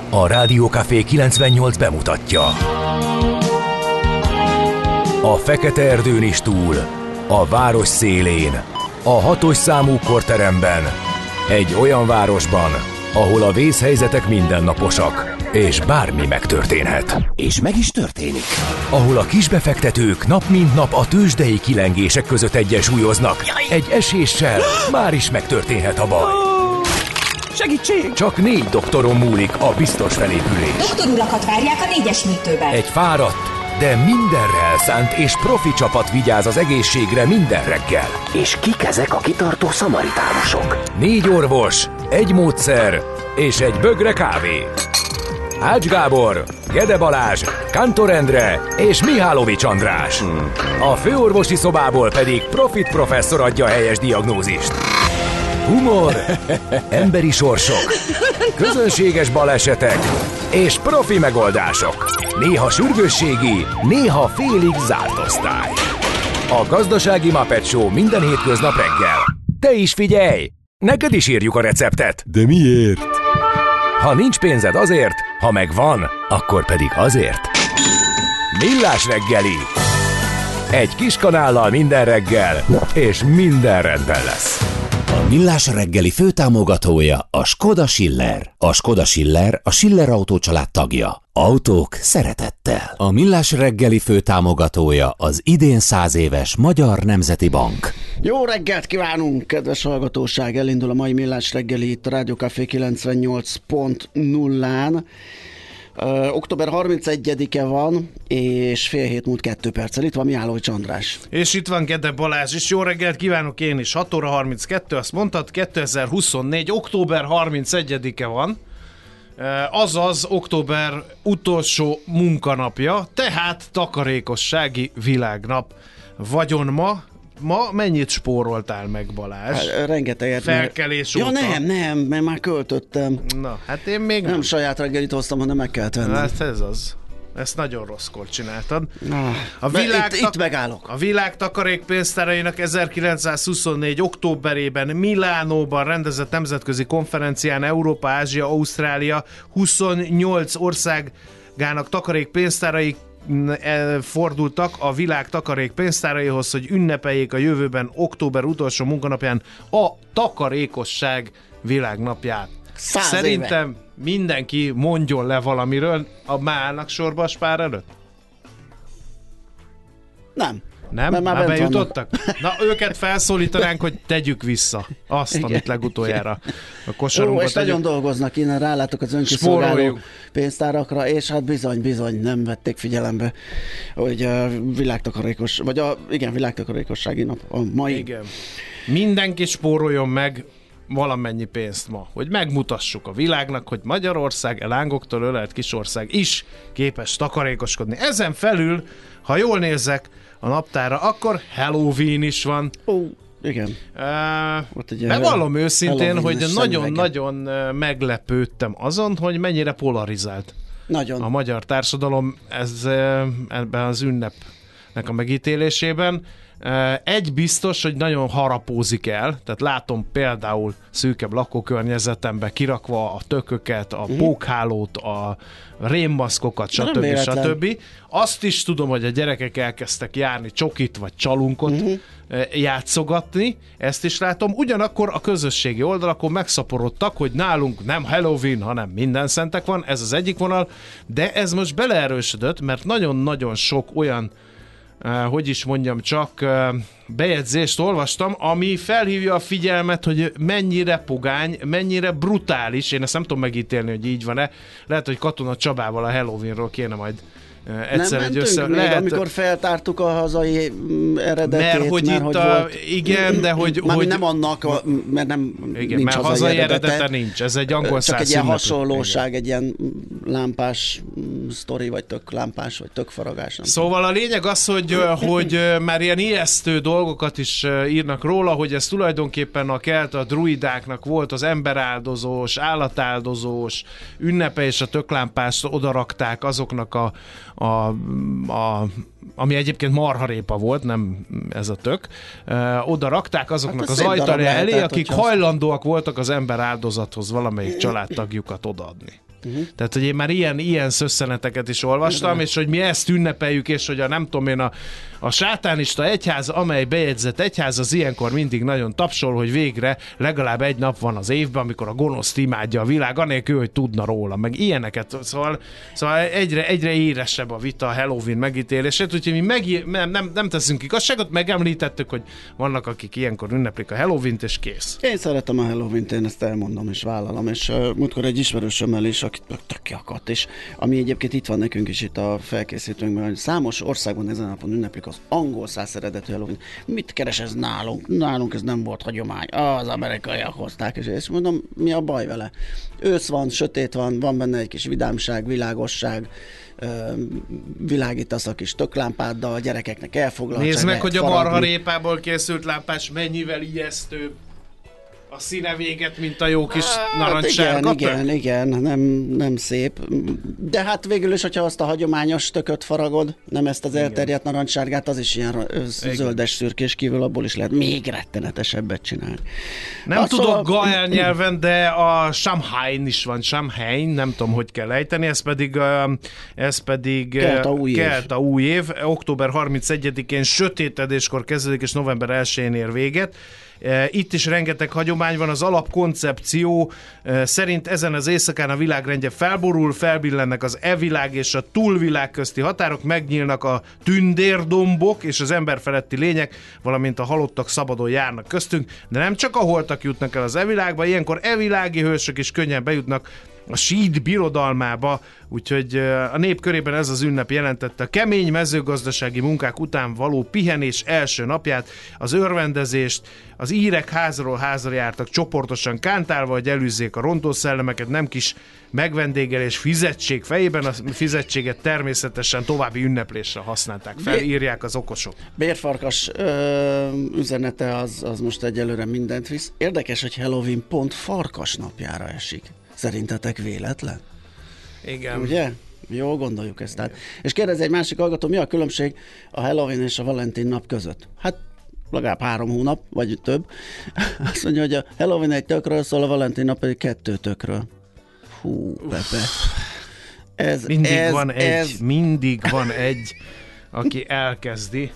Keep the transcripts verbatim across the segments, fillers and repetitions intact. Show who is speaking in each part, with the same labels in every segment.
Speaker 1: A Rádió Café kilencvennyolc bemutatja. A fekete erdőn is túl, a város szélén, a hatos számú korteremben, egy olyan városban, ahol a vészhelyzetek mindennaposak, és bármi megtörténhet.
Speaker 2: És meg is történik.
Speaker 1: Ahol a kisbefektetők nap mint nap a tőzsdei kilengések között egyensúlyoznak. Egy eséssel már is megtörténhet a baj.
Speaker 3: Segítség!
Speaker 1: Csak négy doktoron múlik a biztos felépülés.
Speaker 4: Doktor urakat várják a négyes műtőben.
Speaker 1: Egy fáradt, de mindenre elszánt és profi csapat vigyáz az egészségre minden reggel.
Speaker 2: És kik ezek a kitartó szamaritánusok?
Speaker 1: Négy orvos, egy módszer és egy bögre kávé. Ács Gábor, Gede Balázs, Kántor Endre és Mihálovics András. Hmm. A főorvosi szobából pedig Profit professzor adja a helyes diagnózist. Humor, emberi sorsok, közönséges balesetek és profi megoldások. Néha sürgősségi, néha félig zárt osztály. A Gazdasági Muppet Show minden hétköznap reggel. Te is figyelj! Neked is írjuk a receptet.
Speaker 5: De miért?
Speaker 1: Ha nincs pénzed azért, ha megvan, akkor pedig azért. Millás reggeli. Egy kis kanállal minden reggel, és minden rendben lesz.
Speaker 2: A Millás reggeli főtámogatója a Skoda Schiller. A Skoda Schiller a Schiller Autó család tagja. Autók szeretettel. A Millás reggeli főtámogatója az idén száz éves Magyar Nemzeti Bank.
Speaker 6: Jó reggelt kívánunk, kedves hallgatóság! Elindul a mai Millás reggeli itt a Rádió Café kilencvennyolc pont nullán. Uh, október harmincegyedike van, és fél hét múlt kettő perccel. Itt van Mihálovics András.
Speaker 3: És itt van Gede Balázs is. Jó reggelt kívánok én is. hat óra harminckettő, azt mondtad, kétezer-huszonnégy. október harmincegyedike van. Uh, azaz október utolsó munkanapja, tehát takarékossági világnap. Vagyon ma. Ma mennyit spóroltál meg, Balázs?
Speaker 6: Hát, rengeteget.
Speaker 3: Felkelés
Speaker 6: mert...
Speaker 3: óta.
Speaker 6: Ja nem, nem, mert már költöttem.
Speaker 3: Na, hát én még
Speaker 6: nem. Nem saját reggelit hoztam, hanem meg kellett vennem.
Speaker 3: Hát ez az. Ezt nagyon rosszkor csináltad.
Speaker 6: Ah,
Speaker 3: a világ
Speaker 6: itt,
Speaker 3: tak-
Speaker 6: itt megállok.
Speaker 3: A világ takarékpénztárainak ezerkilencszázhuszonnégy. októberében Milánóban rendezett nemzetközi konferencián Európa, Ázsia, Ausztrália huszonnyolc országának takarékpénztárai fordultak a világ takarékpénztáraihoz, hogy ünnepeljék a jövőben október utolsó munkanapján a takarékosság világnapját.
Speaker 6: Száz
Speaker 3: Szerintem
Speaker 6: éve.
Speaker 3: Mindenki mondjon le valamiről. A már állnak sorba a spár előtt?
Speaker 6: Nem.
Speaker 3: Nem?
Speaker 6: Már,
Speaker 3: már bejutottak? Na, őket felszólítanánk, hogy tegyük vissza azt, igen, amit legutoljára a kosarunkba
Speaker 6: Ó, és
Speaker 3: tegyük.
Speaker 6: nagyon dolgoznak, innen rálátok az önkiszolgáló pénztárakra, és hát bizony, bizony nem vették figyelembe, hogy a világtakarékos, vagy a, igen, világtakarékossági nap, a mai.
Speaker 3: Igen. Mindenki spóroljon meg valamennyi pénzt ma, hogy megmutassuk a világnak, hogy Magyarország, lángoktól ölelt kisország is képes takarékoskodni. Ezen felül, ha jól nézek a naptára, akkor Halloween is van.
Speaker 6: Ó, igen.
Speaker 3: Uh, bevallom őszintén, hogy nagyon-nagyon meglepődtem azon, hogy mennyire polarizált
Speaker 6: nagyon.
Speaker 3: A magyar társadalom ez, ebben az ünnepnek a megítélésében. Egy biztos, hogy nagyon harapózik el, tehát látom például szűkebb lakókörnyezetembe kirakva a tököket, a pókhálót, a rémmaszkokat, stb. stb. Azt is tudom, hogy a gyerekek elkezdtek járni csokit vagy csalunkot uh-huh. játszogatni, ezt is látom. Ugyanakkor a közösségi oldalakon megszaporodtak, hogy nálunk nem Halloween, hanem minden szentek van, ez az egyik vonal, de ez most beleerősödött, mert nagyon-nagyon sok olyan Uh, hogy is mondjam, csak uh, bejegyzést olvastam, ami felhívja a figyelmet, hogy mennyire pogány, mennyire brutális, én ezt nem tudom megítélni, hogy így van-e, lehet, hogy Katona Csabával a Halloweenról kéne majd uh, egyszer
Speaker 6: nem
Speaker 3: egy össze...
Speaker 6: még,
Speaker 3: lehet,
Speaker 6: amikor feltártuk a hazai eredetét.
Speaker 3: Mert hogy
Speaker 6: mert
Speaker 3: itt
Speaker 6: hogy
Speaker 3: a...
Speaker 6: volt,
Speaker 3: igen, de hogy...
Speaker 6: hogy
Speaker 3: hogy
Speaker 6: nem annak, mert nem
Speaker 3: igen,
Speaker 6: nincs
Speaker 3: mert
Speaker 6: hazai,
Speaker 3: hazai
Speaker 6: eredete,
Speaker 3: eredete nincs, ez egy angol
Speaker 6: csak
Speaker 3: száz
Speaker 6: egy ilyen
Speaker 3: szünnepő.
Speaker 6: hasonlóság,
Speaker 3: igen.
Speaker 6: egy ilyen lámpás sztori, vagy tök lámpás, vagy tök faragás. Nem
Speaker 3: szóval a lényeg az, hogy, hogy már ilyen ijesztő dolgokat is írnak róla, hogy ez tulajdonképpen a kelt, a druidáknak volt az emberáldozós, állatáldozós ünnepe, és a töklámpást odarakták azoknak a, a, a ami egyébként marharépa volt, nem ez a tök, uh, oda rakták azoknak hát az ajtaja elé, akik hajlandóak voltak az ember áldozathoz valamelyik családtagjukat odaadni. Uh-huh. Tehát, hogy én már ilyen, ilyen szösszeneteket is olvastam, uh-huh. és hogy mi ezt ünnepeljük, és hogy a nem tudom én, a, a sátánista egyház, amely bejegyzett egyház, az ilyenkor mindig nagyon tapsol, hogy végre legalább egy nap van az évben, amikor a gonoszt imádja a világ, anélkül, hogy tudna róla, meg ilyeneket. Szóval, szóval egyre, egyre éresebb a vita a Halloween megítélését, úgyhogy mi meg, nem, nem, nem teszünk igazságot, megemlítettük, hogy vannak, akik ilyenkor ünneplik a Halloweent, és kész.
Speaker 6: Én szeretem a Halloweent, én ezt elmondom és vállalom, és uh, múltkor egy ismerősömmel is, akit tök kiakadt, és ami egyébként itt van nekünk is itt a felkészítőnkben, hogy számos országban ezen a napon ünneplik az angol száz eredetű Halloween. Mit keres ez nálunk? Nálunk ez nem volt hagyomány. Az amerikaiak hozták, és, és mondom, mi a baj vele? Ősz van, sötét van, van benne egy kis vidámság, világosság, világítasz a kis töklámpáddal, a gyerekeknek elfoglaltság.
Speaker 3: Nézd meg, hogy a
Speaker 6: faragni.
Speaker 3: marharépából készült lámpás mennyivel ijesztőbb a színe véget, mint a jó kis narancssárga.
Speaker 6: Igen, igen, igen, nem, nem szép. De hát végül is, hogyha azt a hagyományos tököt faragod, nem ezt az elterjedt narancssárgát, az is ilyen zöldes szürkés kívül, abból is lehet még rettenetesebbet csinálni.
Speaker 3: Nem
Speaker 6: azt
Speaker 3: tudok
Speaker 6: szóval...
Speaker 3: gael nyelven, de a Samhain is van, Samhain, nem tudom, hogy kell ejteni, ez pedig, ez pedig
Speaker 6: Kelta új év.
Speaker 3: Kelta új év. Október harmincegyedikén sötétedéskor kezdődik, és november elsején ér véget. Itt is rengeteg hagyomány van, az alapkoncepció szerint ezen az éjszakán a világrendje felborul, felbillennek az e-világ és a túlvilág közti határok, megnyílnak a tündérdombok és az emberfeletti lények, valamint a halottak szabadon járnak köztünk, de nem csak a holtak jutnak el az e-világba, ilyenkor e-világi hősök is könnyen bejutnak a síd birodalmába, úgyhogy a nép körében ez az ünnep jelentette a kemény mezőgazdasági munkák után való pihenés első napját, az örvendezést, az írek házról házra jártak csoportosan kántálva, hogy elűzzék a rontószellemeket, nem kis megvendégelés fizetség fejében, a fizetséget természetesen további ünneplésre használták fel, írják az okosok.
Speaker 6: Bérfarkas ö, üzenete az, az most egyelőre mindent visz. Érdekes, hogy Halloween pont farkas napjára esik. Szerintetek véletlen?
Speaker 3: Igen.
Speaker 6: Ugye? Jól gondoljuk ezt. Tehát. És kérdez egy másik hallgató, mi a különbség a Halloween és a Valentin nap között? Hát legalább három hónap, vagy több. Azt mondja, hogy a Halloween egy tökről szól, a Valentin nap pedig kettő tökről. Hú, Pepe. Ez,
Speaker 3: mindig
Speaker 6: ez,
Speaker 3: van egy,
Speaker 6: ez...
Speaker 3: mindig van egy, aki elkezdi.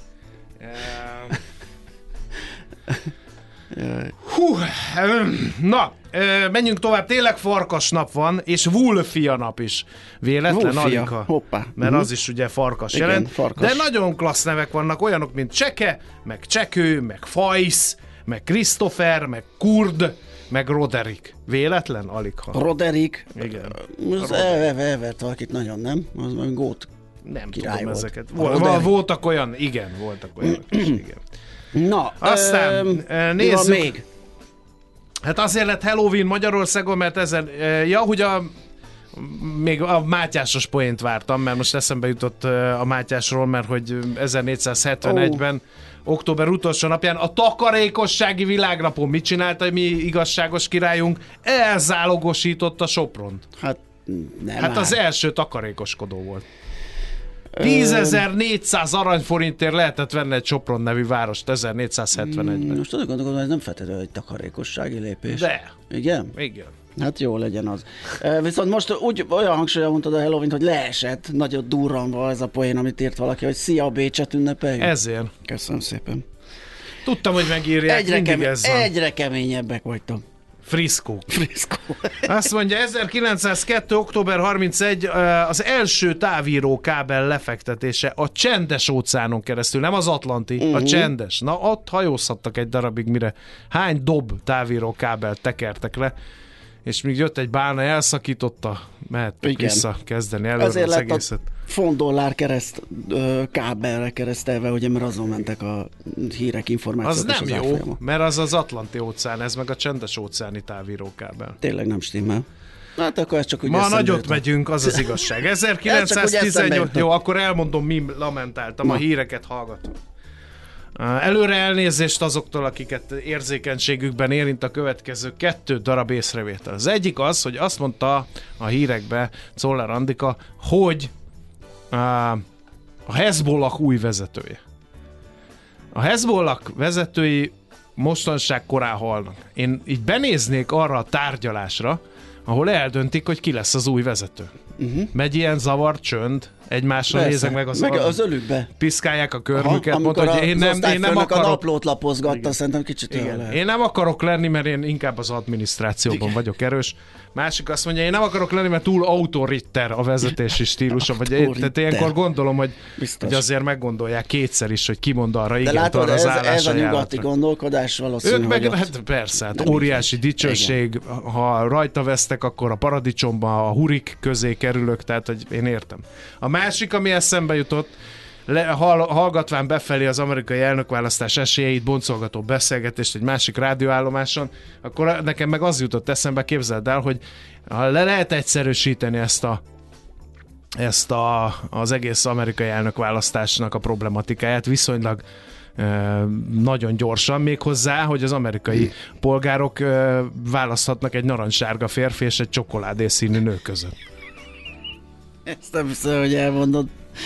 Speaker 3: Hú, na, menjünk tovább, tényleg farkas nap van, és Wulfia nap is. Véletlen, Alika?
Speaker 6: Hoppá.
Speaker 3: Mert az is ugye farkas
Speaker 6: igen,
Speaker 3: jelent.
Speaker 6: Farkas.
Speaker 3: De nagyon klassz nevek vannak, olyanok, mint Cseke, meg Csekő, meg Fajsz, meg Christopher, meg Kurd, meg Roderick. Véletlen, Alika?
Speaker 6: Roderick.
Speaker 3: Igen.
Speaker 6: Az elvert valakit nagyon, nem? Az majd gót.
Speaker 3: Nem
Speaker 6: király
Speaker 3: tudom
Speaker 6: volt.
Speaker 3: ezeket. Vol- voltak olyan, igen, voltak olyanok is, igen.
Speaker 6: Na,
Speaker 3: aztán
Speaker 6: ö,
Speaker 3: nézzük.
Speaker 6: még?
Speaker 3: Hát azért lett Halloween Magyarországon, mert ezen, ja, hogy a még a Mátyásos poént vártam, mert most eszembe jutott a Mátyásról, mert hogy ezernégyszázhetvenegyben oh. október utolsó napján a takarékossági világnapon mit csinált a mi igazságos királyunk? Elzálogosította Sopront.
Speaker 6: Hát nem
Speaker 3: Hát
Speaker 6: áll.
Speaker 3: az első takarékoskodó volt. tízezer-négyszáz aranyforintért lehetett venni egy Sopron nevű várost ezernégyszázhetvenegyben.
Speaker 6: Most tudok gondolkodni, hogy ez nem feltétlenül egy takarékossági lépés.
Speaker 3: De.
Speaker 6: Igen?
Speaker 3: Igen.
Speaker 6: Hát jó legyen az. E, viszont most úgy olyan hangsúlyal mondtad a Halloween, hogy leesett, nagyon durranva ez a poén, amit írt valaki, hogy szia, Bécset ünnepeljük.
Speaker 3: Ezért.
Speaker 6: Köszönöm szépen.
Speaker 3: Tudtam, hogy megírják,
Speaker 6: Egyre,
Speaker 3: mindig
Speaker 6: kemé-
Speaker 3: ez van.
Speaker 6: egyre keményebbek vagytok.
Speaker 3: Friszkó.
Speaker 6: Friszkó.
Speaker 3: Azt mondja, ezerkilencszázkettő. október harmincegy az első távíró kábel lefektetése a Csendes óceánon keresztül, nem az Atlanti, uh-huh. a Csendes. Na, ott hajózhattak egy darabig, mire hány dob távíró kábelt tekertek le, és míg jött egy bálna, elszakította, mehettek
Speaker 6: igen.
Speaker 3: vissza kezdeni előre
Speaker 6: Azért
Speaker 3: az
Speaker 6: lett
Speaker 3: egészet.
Speaker 6: a font-dollár kereszt ö, kábelre keresztelve, ugye, mert azon mentek a hírek, információk.
Speaker 3: Az nem
Speaker 6: az
Speaker 3: jó,
Speaker 6: árfolyamok.
Speaker 3: mert az az Atlanti óceán, ez meg a Csendes óceáni távírókábel.
Speaker 6: Tényleg nem stimmel. Hát akkor ez csak úgy
Speaker 3: Ma nagyot
Speaker 6: jutott.
Speaker 3: megyünk, az az igazság.
Speaker 6: Ez csak úgy
Speaker 3: ezerkilencszáztizennyolc,
Speaker 6: eszembe
Speaker 3: jó, akkor elmondom, mi lamentáltam,
Speaker 6: Na.
Speaker 3: a híreket hallgatom. Előre elnézést azoktól, akiket érzékenységükben érint a következő kettő darab észrevétel. Az egyik az, hogy azt mondta a hírekbe Czoller Andika, hogy a Hezbollah új vezetője. A Hezbollah vezetői mostanság korán halnak. Én így benéznék arra a tárgyalásra, ahol eldöntik, hogy ki lesz az új vezető. Uh-huh. Megy ilyen zavar, csönd, egymásra
Speaker 6: Persze.
Speaker 3: nézek meg az,
Speaker 6: meg az ölükbe.
Speaker 3: Piszkálják a körmüket, mondta, hogy én nem, én nem
Speaker 6: akarok.
Speaker 3: akarok.
Speaker 6: A naplót lapozgatta, igen. Szerintem kicsit olyan lehet.
Speaker 3: Én nem akarok lenni, mert én inkább az adminisztrációban igen. vagyok erős. Másik azt mondja, én nem akarok lenni, mert túl autoriter a vezetési stílusa. Vagy én, tehát ilyenkor gondolom, hogy, hogy azért meggondolják kétszer is, hogy ki mond arra igen,
Speaker 6: látod,
Speaker 3: arra az
Speaker 6: ez, ez a nyugati
Speaker 3: jállatra.
Speaker 6: Gondolkodás valószínűleg.
Speaker 3: Ők meg, hát persze, hát óriási dicsőség, igen. ha rajta vesztek, akkor a paradicsomba, a hurik közé kerülök, tehát hogy én értem. A másik, ami eszembe jutott, Le, hall, hallgatván befelé az amerikai elnökválasztás esélyeit boncolgató beszélgetést egy másik rádióállomáson, akkor nekem meg az jutott eszembe, képzeld el, hogy le lehet egyszerűsíteni ezt a ezt a, az egész amerikai elnökválasztásnak a problematikáját viszonylag e, nagyon gyorsan, méghozzá, hogy az amerikai polgárok e, választhatnak egy narancssárga férfi és egy csokoládészínű nő között.
Speaker 6: Ezt nem hiszem, hogy elmondod.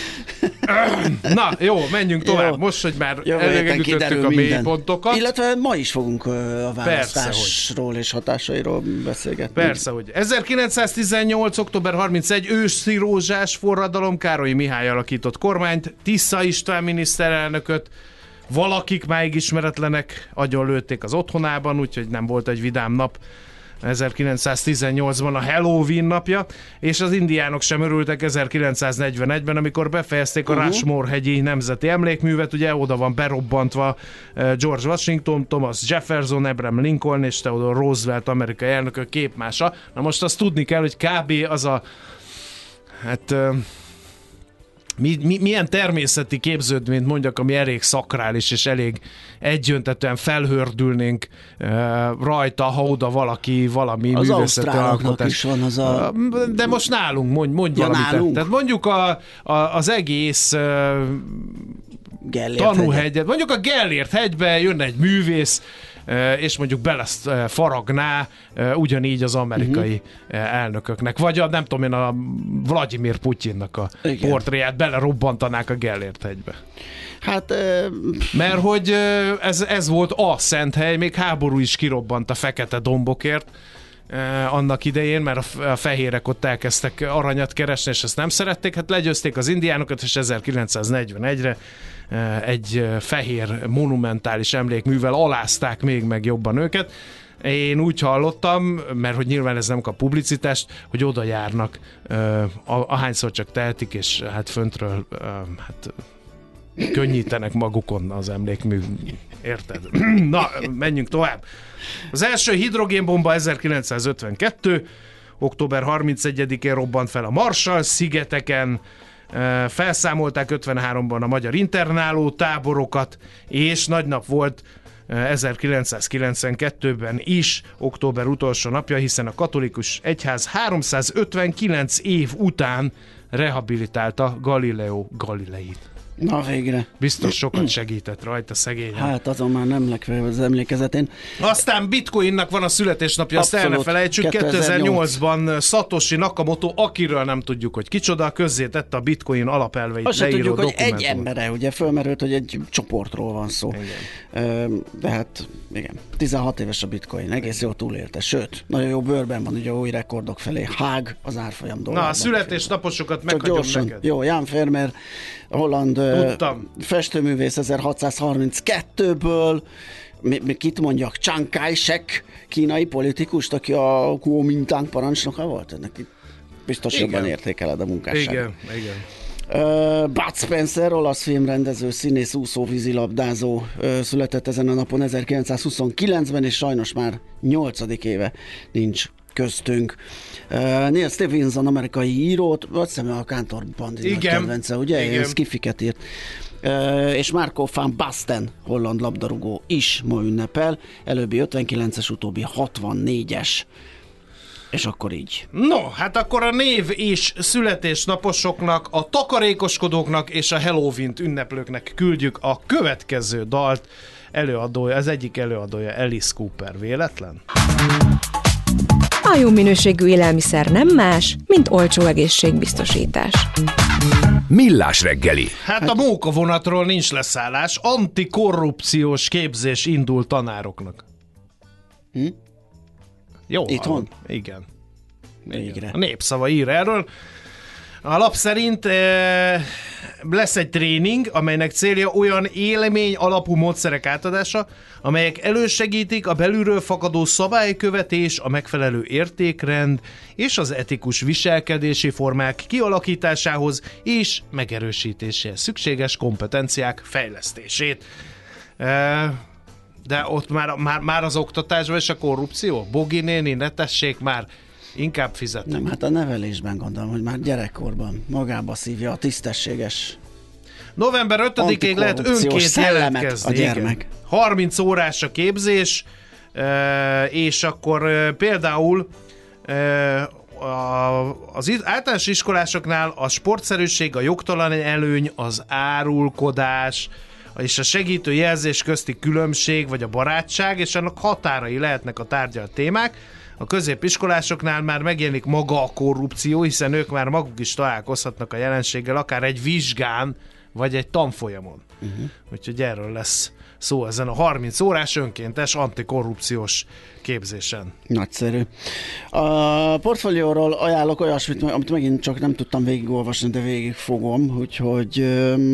Speaker 3: Na, jó, menjünk tovább.
Speaker 6: Jó.
Speaker 3: Most, hogy már
Speaker 6: elégütöttük
Speaker 3: a mélypontokat.
Speaker 6: Illetve ma is fogunk a választásról Persze, és hatásairól beszélgetni.
Speaker 3: Persze, hogy ezerkilencszáztizennyolc. október harmincegyedike őszi rózsás forradalom, Károlyi Mihály alakított kormányt, Tisza István miniszterelnököt, valakik máig ismeretlenek agyonlőtték az otthonában, úgyhogy nem volt egy vidám nap. ezerkilencszáztizennyolcban a Halloween napja, és az indiánok sem örültek ezerkilencszáznegyvenegyben, amikor befejezték a uh-huh. Rushmore-hegyi nemzeti emlékművet, ugye oda van berobbantva George Washington, Thomas Jefferson, Abraham Lincoln és Theodore Roosevelt amerikai elnökök képmása. Na most azt tudni kell, hogy kb. Az a hát Mi, mi, milyen természeti képződményt mondjak, ami elég szakrális és elég egyöntetően felhördülnénk uh, rajta, ha oda valaki valami
Speaker 6: az
Speaker 3: művészeti alkotás.
Speaker 6: Is van az a...
Speaker 3: De most nálunk mondj, mondj
Speaker 6: ja,
Speaker 3: valamit.
Speaker 6: Nálunk?
Speaker 3: Tehát mondjuk a, a, az egész uh, tanúhegyet, mondjuk a Gellért hegybe jönne egy művész, és mondjuk bele faragná ugyanígy az amerikai uh-huh. elnököknek, vagy a, nem tudom én, a Vladimir Putyinnak a Igen. portréját belerobbantanák a Gellért hegybe.
Speaker 6: Hát... Uh...
Speaker 3: Mert hogy ez, ez volt a szent hely, még háború is kirobbant a fekete dombokért, Eh, annak idején, mert a, a fehérek ott elkezdtek aranyat keresni, és ezt nem szerették, hát legyőzték az indiánokat, és ezerkilencszáznegyvenegyre eh, egy eh, fehér monumentális emlékművel alázták még meg jobban őket. Én úgy hallottam, mert hogy nyilván ez nem kap publicitást, hogy oda járnak eh, ahányszor csak tehetik, és hát föntről eh, hát könnyítenek magukon az emlékmű. Érted? Na, menjünk tovább. Az első hidrogénbomba ezerkilencszázötvenkettő. október harmincegyedikén robbant fel a Marshall-szigeteken. Felszámolták ötvenháromban a magyar internáló táborokat, és nagy nap volt ezerkilencszázkilencvenkettőben is, október utolsó napja, hiszen a katolikus egyház háromszázötvenkilenc év után rehabilitálta Galileo Galileit.
Speaker 6: Na végre.
Speaker 3: Biztos sokat segített rajta szegényen.
Speaker 6: Hát azon már nem lekve az emlékezetén.
Speaker 3: Aztán Bitcoinnak van a születésnapja, azt el ne felejtsük. kétezer-nyolcban Satoshi Nakamoto, akiről nem tudjuk, hogy kicsoda, közzétette a Bitcoin alapelveit
Speaker 6: azt
Speaker 3: leíró
Speaker 6: tudjuk,
Speaker 3: dokumentumot.
Speaker 6: hogy egy embere, ugye fölmerült, hogy egy csoportról van szó. Igen. De hát igen, tizenhat éves a Bitcoin, egész jól túlélte, sőt, nagyon jó bőrben van, ugye új rekordok felé, hág az árfolyam dollárban.
Speaker 3: Na, a születésnaposokat meghagyom neked.
Speaker 6: Jó, Jan Vermeer, holland
Speaker 3: Tudtam.
Speaker 6: festőművész ezerhatszázharminckettőből, mi, mi kit mondjak, Chiang Kai-shek, kínai politikust, aki a Kuomintang parancsnoka volt? Neki biztos igen. jobban értékeled a munkásságot.
Speaker 3: Igen, igen.
Speaker 6: Uh, Bud Spencer, olasz filmrendező, színész, úszó, vízilabdázó uh, született ezen a napon ezerkilencszázhuszonkilencben, és sajnos már nyolcadik éve nincs köztünk. Uh, Neil Stephenson, amerikai írót, azt hiszem a Kántor Bandinak kedvence, ugye? Igen. Skifiket írt. Uh, és Marco van Basten, holland labdarúgó is ma ünnepel, előbbi ötvenkilences, utóbbi hatvannégyes. És akkor így.
Speaker 3: No, hát akkor a név és születésnaposoknak, a takarékoskodóknak és a Halloween-t ünneplőknek küldjük a következő dalt. Előadója, az egyik előadója Alice Cooper. Véletlen?
Speaker 5: A jó minőségű élelmiszer nem más, mint olcsó egészségbiztosítás.
Speaker 1: Millás reggeli.
Speaker 3: Hát a mókavonatról nincs leszállás, antikorrupciós képzés indul tanároknak.
Speaker 6: Hm?
Speaker 3: Jó.
Speaker 6: Itthon?
Speaker 3: Igen.
Speaker 6: Végre.
Speaker 3: A Népszava ír erről. A lap szerint e, lesz egy tréning, amelynek célja olyan élmény alapú módszerek átadása, amelyek elősegítik a belülről fakadó szabálykövetés, a megfelelő értékrend és az etikus viselkedési formák kialakításához és megerősítéséhez szükséges kompetenciák fejlesztését. E, de ott már, már, már az oktatásban és a korrupció? Bogi néni, ne tessék már, inkább fizetek.
Speaker 6: Nem, hát a nevelésben gondolom, hogy már gyerekkorban magába szívja a tisztességes
Speaker 3: november ötödikéig lehet önként jelentkezni.
Speaker 6: A gyermek.
Speaker 3: Igen. harminc órás a képzés, és akkor például az általános iskolásoknál a sportszerűség, a jogtalan előny, az árulkodás és a segítő jelzés közti különbség, vagy a barátság, és annak határai lehetnek a tárgyalt témák. A középiskolásoknál már megjelenik maga a korrupció, hiszen ők már maguk is találkozhatnak a jelenséggel, akár egy vizsgán, vagy egy tanfolyamon. Uh-huh. Úgyhogy erről lesz szó ezen a harminc órás önkéntes antikorrupciós képzésen.
Speaker 6: Nagyszerű. A portfólióról ajánlok olyasmit, amit megint csak nem tudtam végigolvasni, de végig fogom, úgyhogy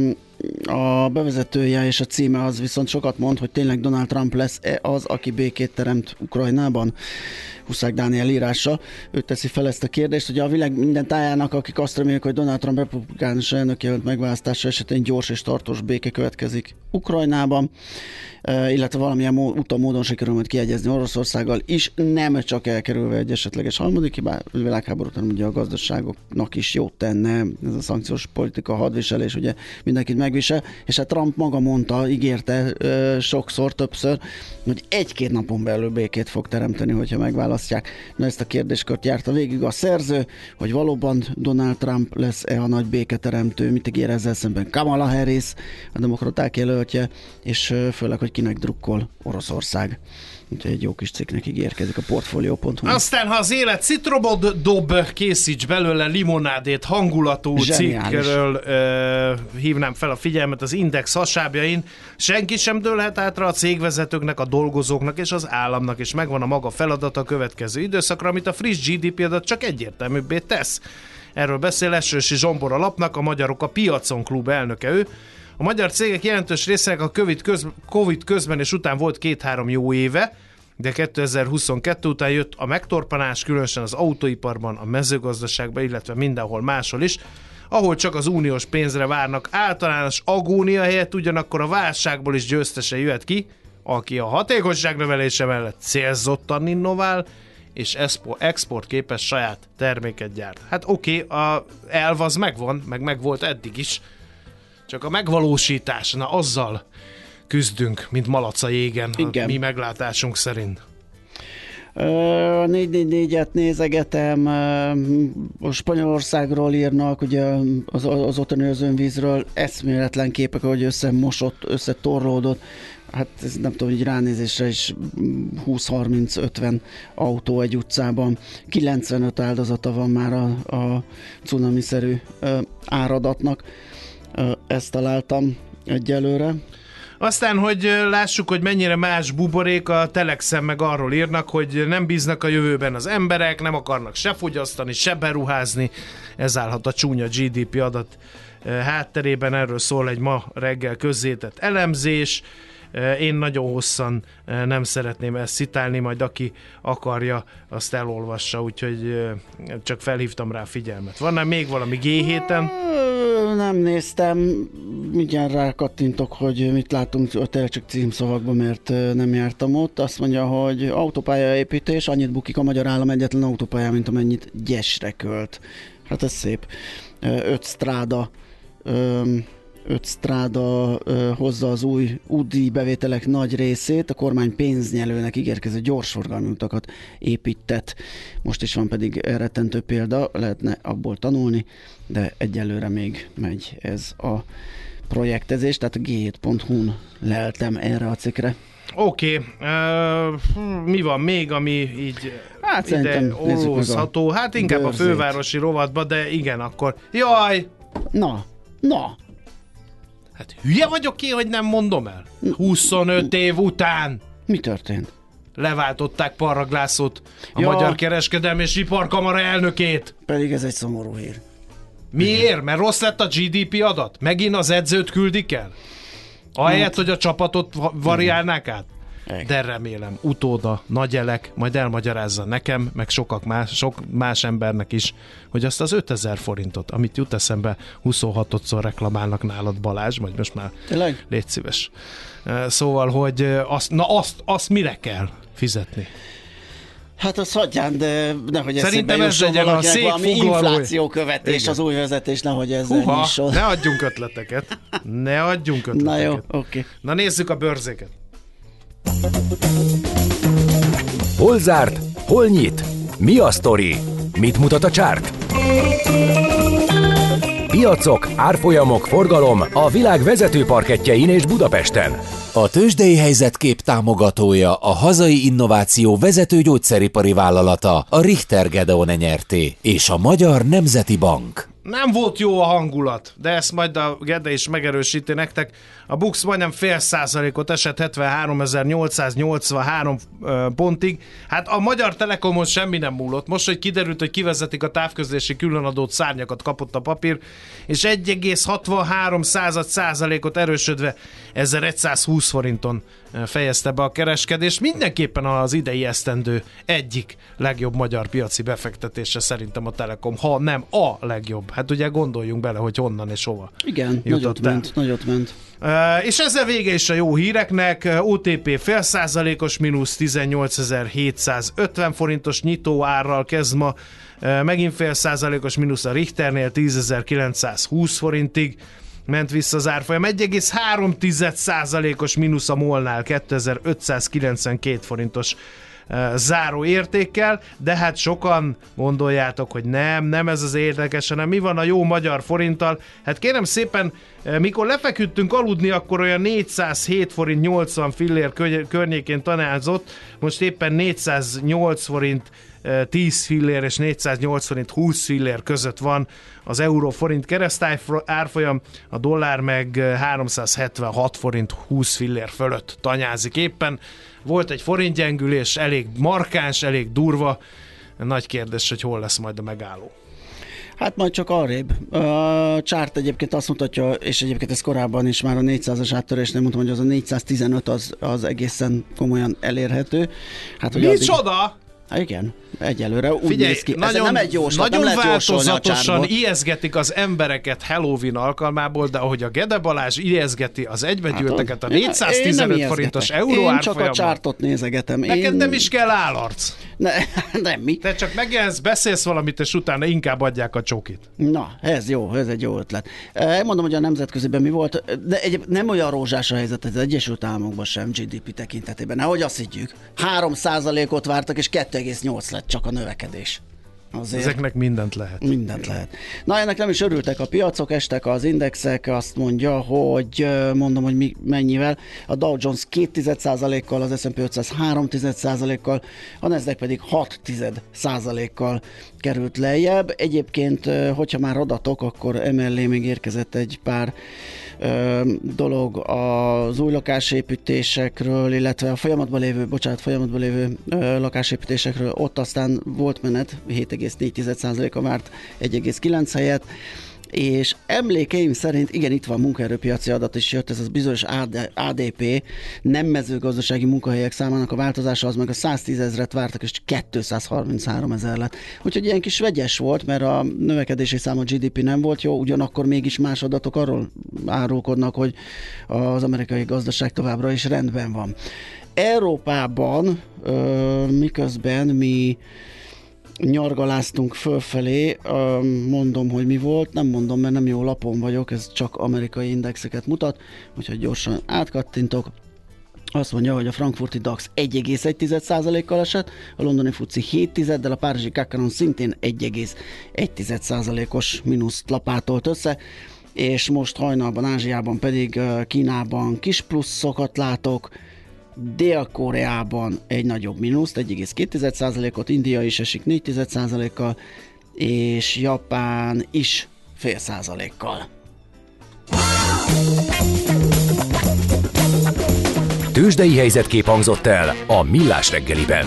Speaker 6: a bevezetője és a címe az viszont sokat mond, hogy tényleg Donald Trump lesz-e az, aki békét teremt Ukrajnában? Huszák Dániel írása. Ő teszi fel ezt a kérdést, hogy a világ minden tájának, akik azt remélik, hogy Donald Trump republikánus elnökjelölt megválasztása esetén gyors és tartós béke következik Ukrajnában, illetve valamilyen mó- úton módon sikerül majd kiegyezni Oroszországgal is, nem csak elkerülve egy esetleges harmadik világháborút, hanem ugye a gazdaságoknak is jót tenne ez a szankciós politika, hadviselés, ugye mindenkit megvisel, és hát Trump maga mondta, ígérte sokszor, többször, hogy egy-két napon belül békét fog teremteni, hogyha megválasztják. Na, ezt a kérdéskört járta végig a szerző, hogy valóban Donald Trump lesz-e a nagy béketeremtő, mit ígér ezzel szemben Kamala Harris, a demokraták jelöltje, és főleg, hogy kinek drukkol Oroszország. Úgyhogy egy jó kis cikknek ígérkezik a portfolio pont hu.
Speaker 3: Aztán, ha az élet citromot dob, készíts belőle limonádét hangulatú cikkről uh, hívnám fel a figyelmet az Index hasábjain. Senki sem dőlhet átra a cégvezetőknek, a dolgozóknak és az államnak, és megvan a maga feladata a következő időszakra, amit a friss gé dé pé adat csak egyértelműbbé tesz. Erről beszél Esősi Zsombor a lapnak, a Magyarok a Piacon klub elnöke ő. A magyar cégek jelentős részének a Covid, köz, Covid közben és után volt két-három jó éve, de kétezer-huszonkettő után jött a megtorpanás, különösen az autóiparban, a mezőgazdaságban, illetve mindenhol máshol is, ahol csak az uniós pénzre várnak. Általános agónia helyett ugyanakkor a válságból is győztesen jöhet ki, aki a hatékonyság növelése mellett célzottan innovál, és exportképes saját terméket gyárt. Hát oké, okay, a elv az megvan, meg megvolt eddig is, csak a megvalósítás, na azzal küzdünk, mint malac a jégen, a mi meglátásunk szerint.
Speaker 6: A négy négy négyet nézegetem, a Spanyolországról írnak, ugye az, az ottani özönvízről, eszméletlen képek, hogy összemosott, összetorlódott. Hát ez nem tudom, hogy ránézésre is húsz-harminc-ötven autó egy utcában. kilencvenöt áldozata van már a, a cunamiszerű áradatnak. Ezt találtam egyelőre.
Speaker 3: Aztán, hogy lássuk, hogy mennyire más buborék, a Telexen meg arról írnak, hogy nem bíznak a jövőben az emberek, nem akarnak se fogyasztani, se beruházni. Ez állhat a csúnya gé dé pé adat hátterében, erről szól egy ma reggel közzétett elemzés. Én nagyon hosszan nem szeretném ezt citálni, majd aki akarja, azt elolvassa, úgyhogy csak felhívtam rá figyelmet. Van-e még valami gé héten?
Speaker 6: Nem néztem, mindjárt rákattintok, hogy mit látunk, tényleg csak címszavakban, mert nem jártam ott. Azt mondja, hogy autópályaépítés, annyit bukik a magyar állam egyetlen autópályán, mint amennyit Gyesre költ. Hát ez szép. Öt stráda öt stráda ö, hozza az új útdíj bevételek nagy részét, a kormány pénznyelőnek ígérkező gyorsforgalmi utakat épített. Most is van pedig rettentő példa, lehetne abból tanulni, de egyelőre még megy ez a projektezés, tehát a gé hét pont hu-n leltem erre a cikkre.
Speaker 3: Oké, okay. uh, mi van még, ami így
Speaker 6: hát
Speaker 3: ide ollózható? Hát inkább bőrzét. A fővárosi rovatba, de igen, akkor jaj!
Speaker 6: Na, na!
Speaker 3: Hát hülye vagyok én, hogy nem mondom el? huszonöt év után!
Speaker 6: Mi történt?
Speaker 3: leváltották Parra Glászot, a
Speaker 6: Ja.
Speaker 3: Magyar Kereskedelmi és Iparkamara elnökét.
Speaker 6: Pedig ez egy szomorú hír.
Speaker 3: Miért? Mert rossz lett a gé dé pé adat? Megint az edzőt küldik el? Ahelyett, hogy a csapatot va- variálnák át?
Speaker 6: Igen.
Speaker 3: De remélem, utóda, nagy elek, majd elmagyarázza nekem, meg sokak más, sok más embernek is, hogy azt az ötezer forintot, amit jut eszembe, huszonhatodszor reklamálnak nálad, Balázs, vagy most már
Speaker 6: Tényleg?
Speaker 3: légy szíves. Szóval, hogy azt, na azt, azt mire kell fizetni?
Speaker 6: Hát az hagyján, de nehogy
Speaker 3: Szerintem
Speaker 6: eszébe
Speaker 3: ez
Speaker 6: jusson
Speaker 3: legyen a
Speaker 6: valakinek valami
Speaker 3: székfoglaló.
Speaker 6: inflációkövetés,
Speaker 3: Igen.
Speaker 6: az új vezetés, nehogy ezzel
Speaker 3: Húha,
Speaker 6: nyisson.
Speaker 3: ne adjunk ötleteket. Ne adjunk ötleteket.
Speaker 6: Na jó, oké. Okay.
Speaker 3: Na nézzük a bőrzéket.
Speaker 1: Hol zárt? Hol nyit? Mi a sztori? Mit mutat a csárt? Piacok, árfolyamok, forgalom a világ vezető parkettjein és Budapesten.
Speaker 2: A tőzsdei helyzetkép támogatója a hazai innováció vezető gyógyszeripari vállalata, a Richter Gedeon nyerté, és a Magyar Nemzeti Bank.
Speaker 3: Nem volt jó a hangulat, de ezt majd a Gede is megerősíti nektek. A Bux majdnem fél százalékot esett hetvenháromezer-nyolcszáznyolcvanhárom pontig. Hát a Magyar Telekomon semmi nem múlott. Most, hogy kiderült, hogy kivezetik a távközlési különadót, szárnyakat kapott a papír, és egy egész hatvanhárom százalékot erősödve ezerszázhúsz forinton fejezte be a kereskedést. Mindenképpen az idei esztendő egyik legjobb magyar piaci befektetése szerintem a Telekom, ha nem a legjobb. Hát ugye gondoljunk bele, hogy honnan és hova.
Speaker 6: Igen,
Speaker 3: jutott
Speaker 6: nagyot
Speaker 3: el.
Speaker 6: ment, nagyot ment.
Speaker 3: Uh, és ezzel vége is a jó híreknek. o té pé fél százalékos mínusz, tizennyolcezer-hétszázötven forintos nyitó árral kezd ma. Uh, megint fél százalékos mínusz a Richternél, tízezer-kilencszázhúsz forintig ment vissza az árfolyam. egy egész három százalékos mínusz a MOL-nál, kétezer-ötszázkilencvenkét forintos uh, záró értékkel, de hát sokan gondoljátok, hogy nem, nem ez az érdekes, hanem mi van a jó magyar forinttal. Hát kérem szépen, uh, mikor lefeküdtünk aludni, akkor olyan négyszázhét forint nyolcvan fillér kö- környékén tanácsozott, most éppen négyszáznyolc forint tíz fillér és négyszáznyolc forint húsz fillér között van az euró-forint keresztárfolyam, a dollár meg háromszázhetvenhat forint húsz fillér fölött tanyázik éppen. Volt egy forintgyengülés, elég markáns, elég durva. Nagy kérdés, hogy hol lesz majd a megálló.
Speaker 6: Hát majd csak arrébb. A csárt egyébként azt mutatja, és egyébként ez korábban is már a négyszázas áttörésnél mondtam, hogy az a négyszáztizenöt az, az egészen komolyan elérhető. Hát, hogy
Speaker 3: Micsoda?
Speaker 6: Hát igen, egyelőre úgy
Speaker 3: Figyelj,
Speaker 6: néz ki.
Speaker 3: nagyon,
Speaker 6: Ez nem egy jóslat,
Speaker 3: nagyon
Speaker 6: nem lehet jósolni a
Speaker 3: változatosan
Speaker 6: csártból.
Speaker 3: ijeszgetik az embereket Halloween alkalmából, de ahogy a Gede Balázs ijeszgeti az egybegyűlteket a
Speaker 6: Hát, én- én
Speaker 3: négyszáztizenöt
Speaker 6: nem
Speaker 3: forintos
Speaker 6: ijeszgetek.
Speaker 3: euró
Speaker 6: Én csak a
Speaker 3: árfolyamban.
Speaker 6: csártot nézegetem.
Speaker 3: Neked
Speaker 6: én...
Speaker 3: nem is kell állarc.
Speaker 6: Ne, nem mi.
Speaker 3: Te csak megjelensz, beszélsz valamit, és utána inkább adják a csokit.
Speaker 6: Na, ez jó, ez egy jó ötlet. Mondom, hogy a nemzetköziben mi volt, de egy, nem olyan rózsás a helyzet az Egyesült Államokban sem gé dé pé tekintetében. Nehogy azt higgyük. három százalékot vártak, és kettő egész nyolc lett csak a növekedés. Azért
Speaker 3: Ezeknek mindent lehet.
Speaker 6: mindent lehet. Na, ennek nem is örültek a piacok, estek az indexek, azt mondja, hogy mondom, hogy mi, mennyivel. A Dow Jones két százalékkal, az es and pé ötszáz három százalékkal, a Nasdaq pedig hat százalékkal került lejjebb. Egyébként, hogyha már adatok, akkor emellé még érkezett egy pár ö, dolog az új lakásépítésekről, illetve a folyamatban lévő, bocsánat, folyamatban lévő ö, lakásépítésekről. Ott aztán volt menet, hét egész négy százaléka várt egy egész kilenc helyett, és emlékeim szerint, igen, itt van munkaerőpiaci adat is jött, ez az bizonyos á dé pé, nem mezőgazdasági munkahelyek számának a változása, az meg a száztízezret vártak, és kétszázharminchárom ezer lett. Úgyhogy ilyen kis vegyes volt, mert a növekedési szám a gé dé pé nem volt jó, ugyanakkor mégis más adatok arról árulkodnak, hogy az amerikai gazdaság továbbra is rendben van. Európában, ö, miközben mi nyargaláztunk fölfelé, mondom, hogy mi volt, nem mondom, mert nem jó lapon vagyok, ez csak amerikai indexeket mutat, úgyhogy gyorsan átkattintok. Azt mondja, hogy a frankfurti DAX egy egész egy százalékkal esett, a londoni fuci hét tizeddel, a párizsi Kakaron szintén egy egész egy százalékos mínuszt lapátolt össze, és most hajnalban Ázsiában pedig Kínában kis pluszokat látok, Dél-Koreában egy nagyobb mínuszt, egy egész két százalékot, India is esik négy százalékkal, és Japán is fél százalékkal.
Speaker 1: tőzsdei helyzetkép hangzott el a Millás reggeliben.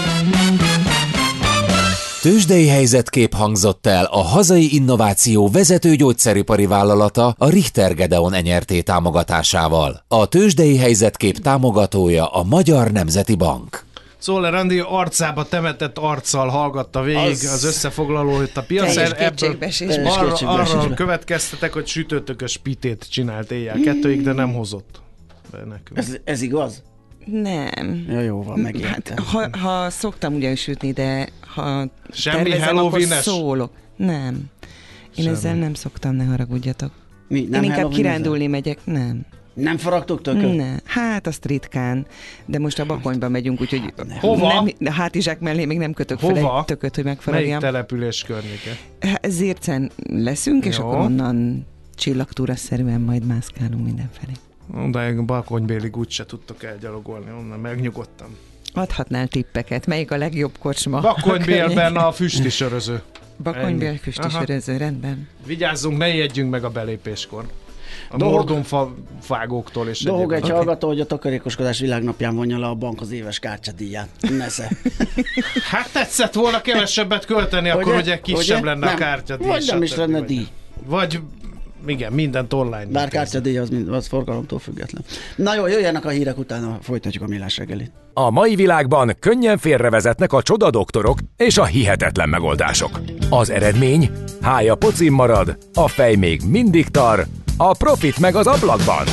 Speaker 2: Tőzsdei helyzetkép hangzott el a hazai innováció vezető gyógyszeripari vállalata a Richter Gedeon Enyerté támogatásával. A tőzsdei helyzetkép támogatója a Magyar Nemzeti Bank.
Speaker 3: Szóval Randi arcába temetett arccal hallgatta végig az, az összefoglalót a piac. Ebből arra, arra következtetek, hogy sütőtökös pitét csinált éjjel kettőig, de nem hozott be nekünk.
Speaker 6: Ez, ez igaz?
Speaker 7: Nem.
Speaker 6: Ja, jó van, megértem.
Speaker 7: Hát, ha, ha szoktam ugyan sütni, de ha
Speaker 3: semmi
Speaker 7: tervezem, akkor
Speaker 3: Halloween-es?
Speaker 7: szólok. Nem. Én
Speaker 3: Semmi.
Speaker 7: ezzel nem szoktam, ne haragudjatok.
Speaker 6: Mi, nem
Speaker 7: Én inkább
Speaker 6: Halloween
Speaker 7: kirándulni megyek, nem.
Speaker 6: Nem faragtok tököt?
Speaker 7: Ne. Hát azt ritkán, de most a Bakonyba megyünk, úgyhogy
Speaker 3: Hova?
Speaker 7: nem, hátizsák mellé még nem kötök
Speaker 3: Hova?
Speaker 7: fel egy tököt, hogy megfaragjam.
Speaker 3: Melyik település környéke?
Speaker 7: Hát Zércen leszünk, és
Speaker 3: Jó.
Speaker 7: akkor onnan csillagtúra-szerűen majd mászkálunk mindenfelé.
Speaker 3: De Bakonybélig úgyse tudtok elgyalogolni, onnan megnyugodtam.
Speaker 7: Adhatnál tippeket, melyik a legjobb kocsma?
Speaker 3: Bakonybélben a füstisöröző.
Speaker 7: Bakonybél füstisöröző, rendben.
Speaker 3: Vigyázzunk, ne ijedjünk meg a belépéskor. A
Speaker 6: Dolog-
Speaker 3: mordonfa vágóktól és
Speaker 6: Dolog egy
Speaker 3: egyéb.
Speaker 6: hallgató, hogy a takarékoskodás világnapján vonja le a bank az éves kártyadíját. Nesze.
Speaker 3: Hát tetszett volna kevesebbet költeni, akkor
Speaker 6: Ugye?
Speaker 3: ugye kisebb
Speaker 6: Ugye?
Speaker 3: lenne
Speaker 6: Nem.
Speaker 3: a kártyadíj.
Speaker 6: Vagy nem is
Speaker 3: stb.
Speaker 6: lenne
Speaker 3: vagy-
Speaker 6: díj.
Speaker 3: Vagy igen, mindent online.
Speaker 6: Bár
Speaker 3: intézni.
Speaker 6: kártyadíj az, mind, az forgalomtól független. Na jó, jöjjenek a hírek, utána folytatjuk a Millás reggelit.
Speaker 1: A mai világban könnyen félrevezetnek a csodadoktorok és a hihetetlen megoldások. Az eredmény? Hája pocim marad, a fej még mindig tar, a profit meg az ablakban.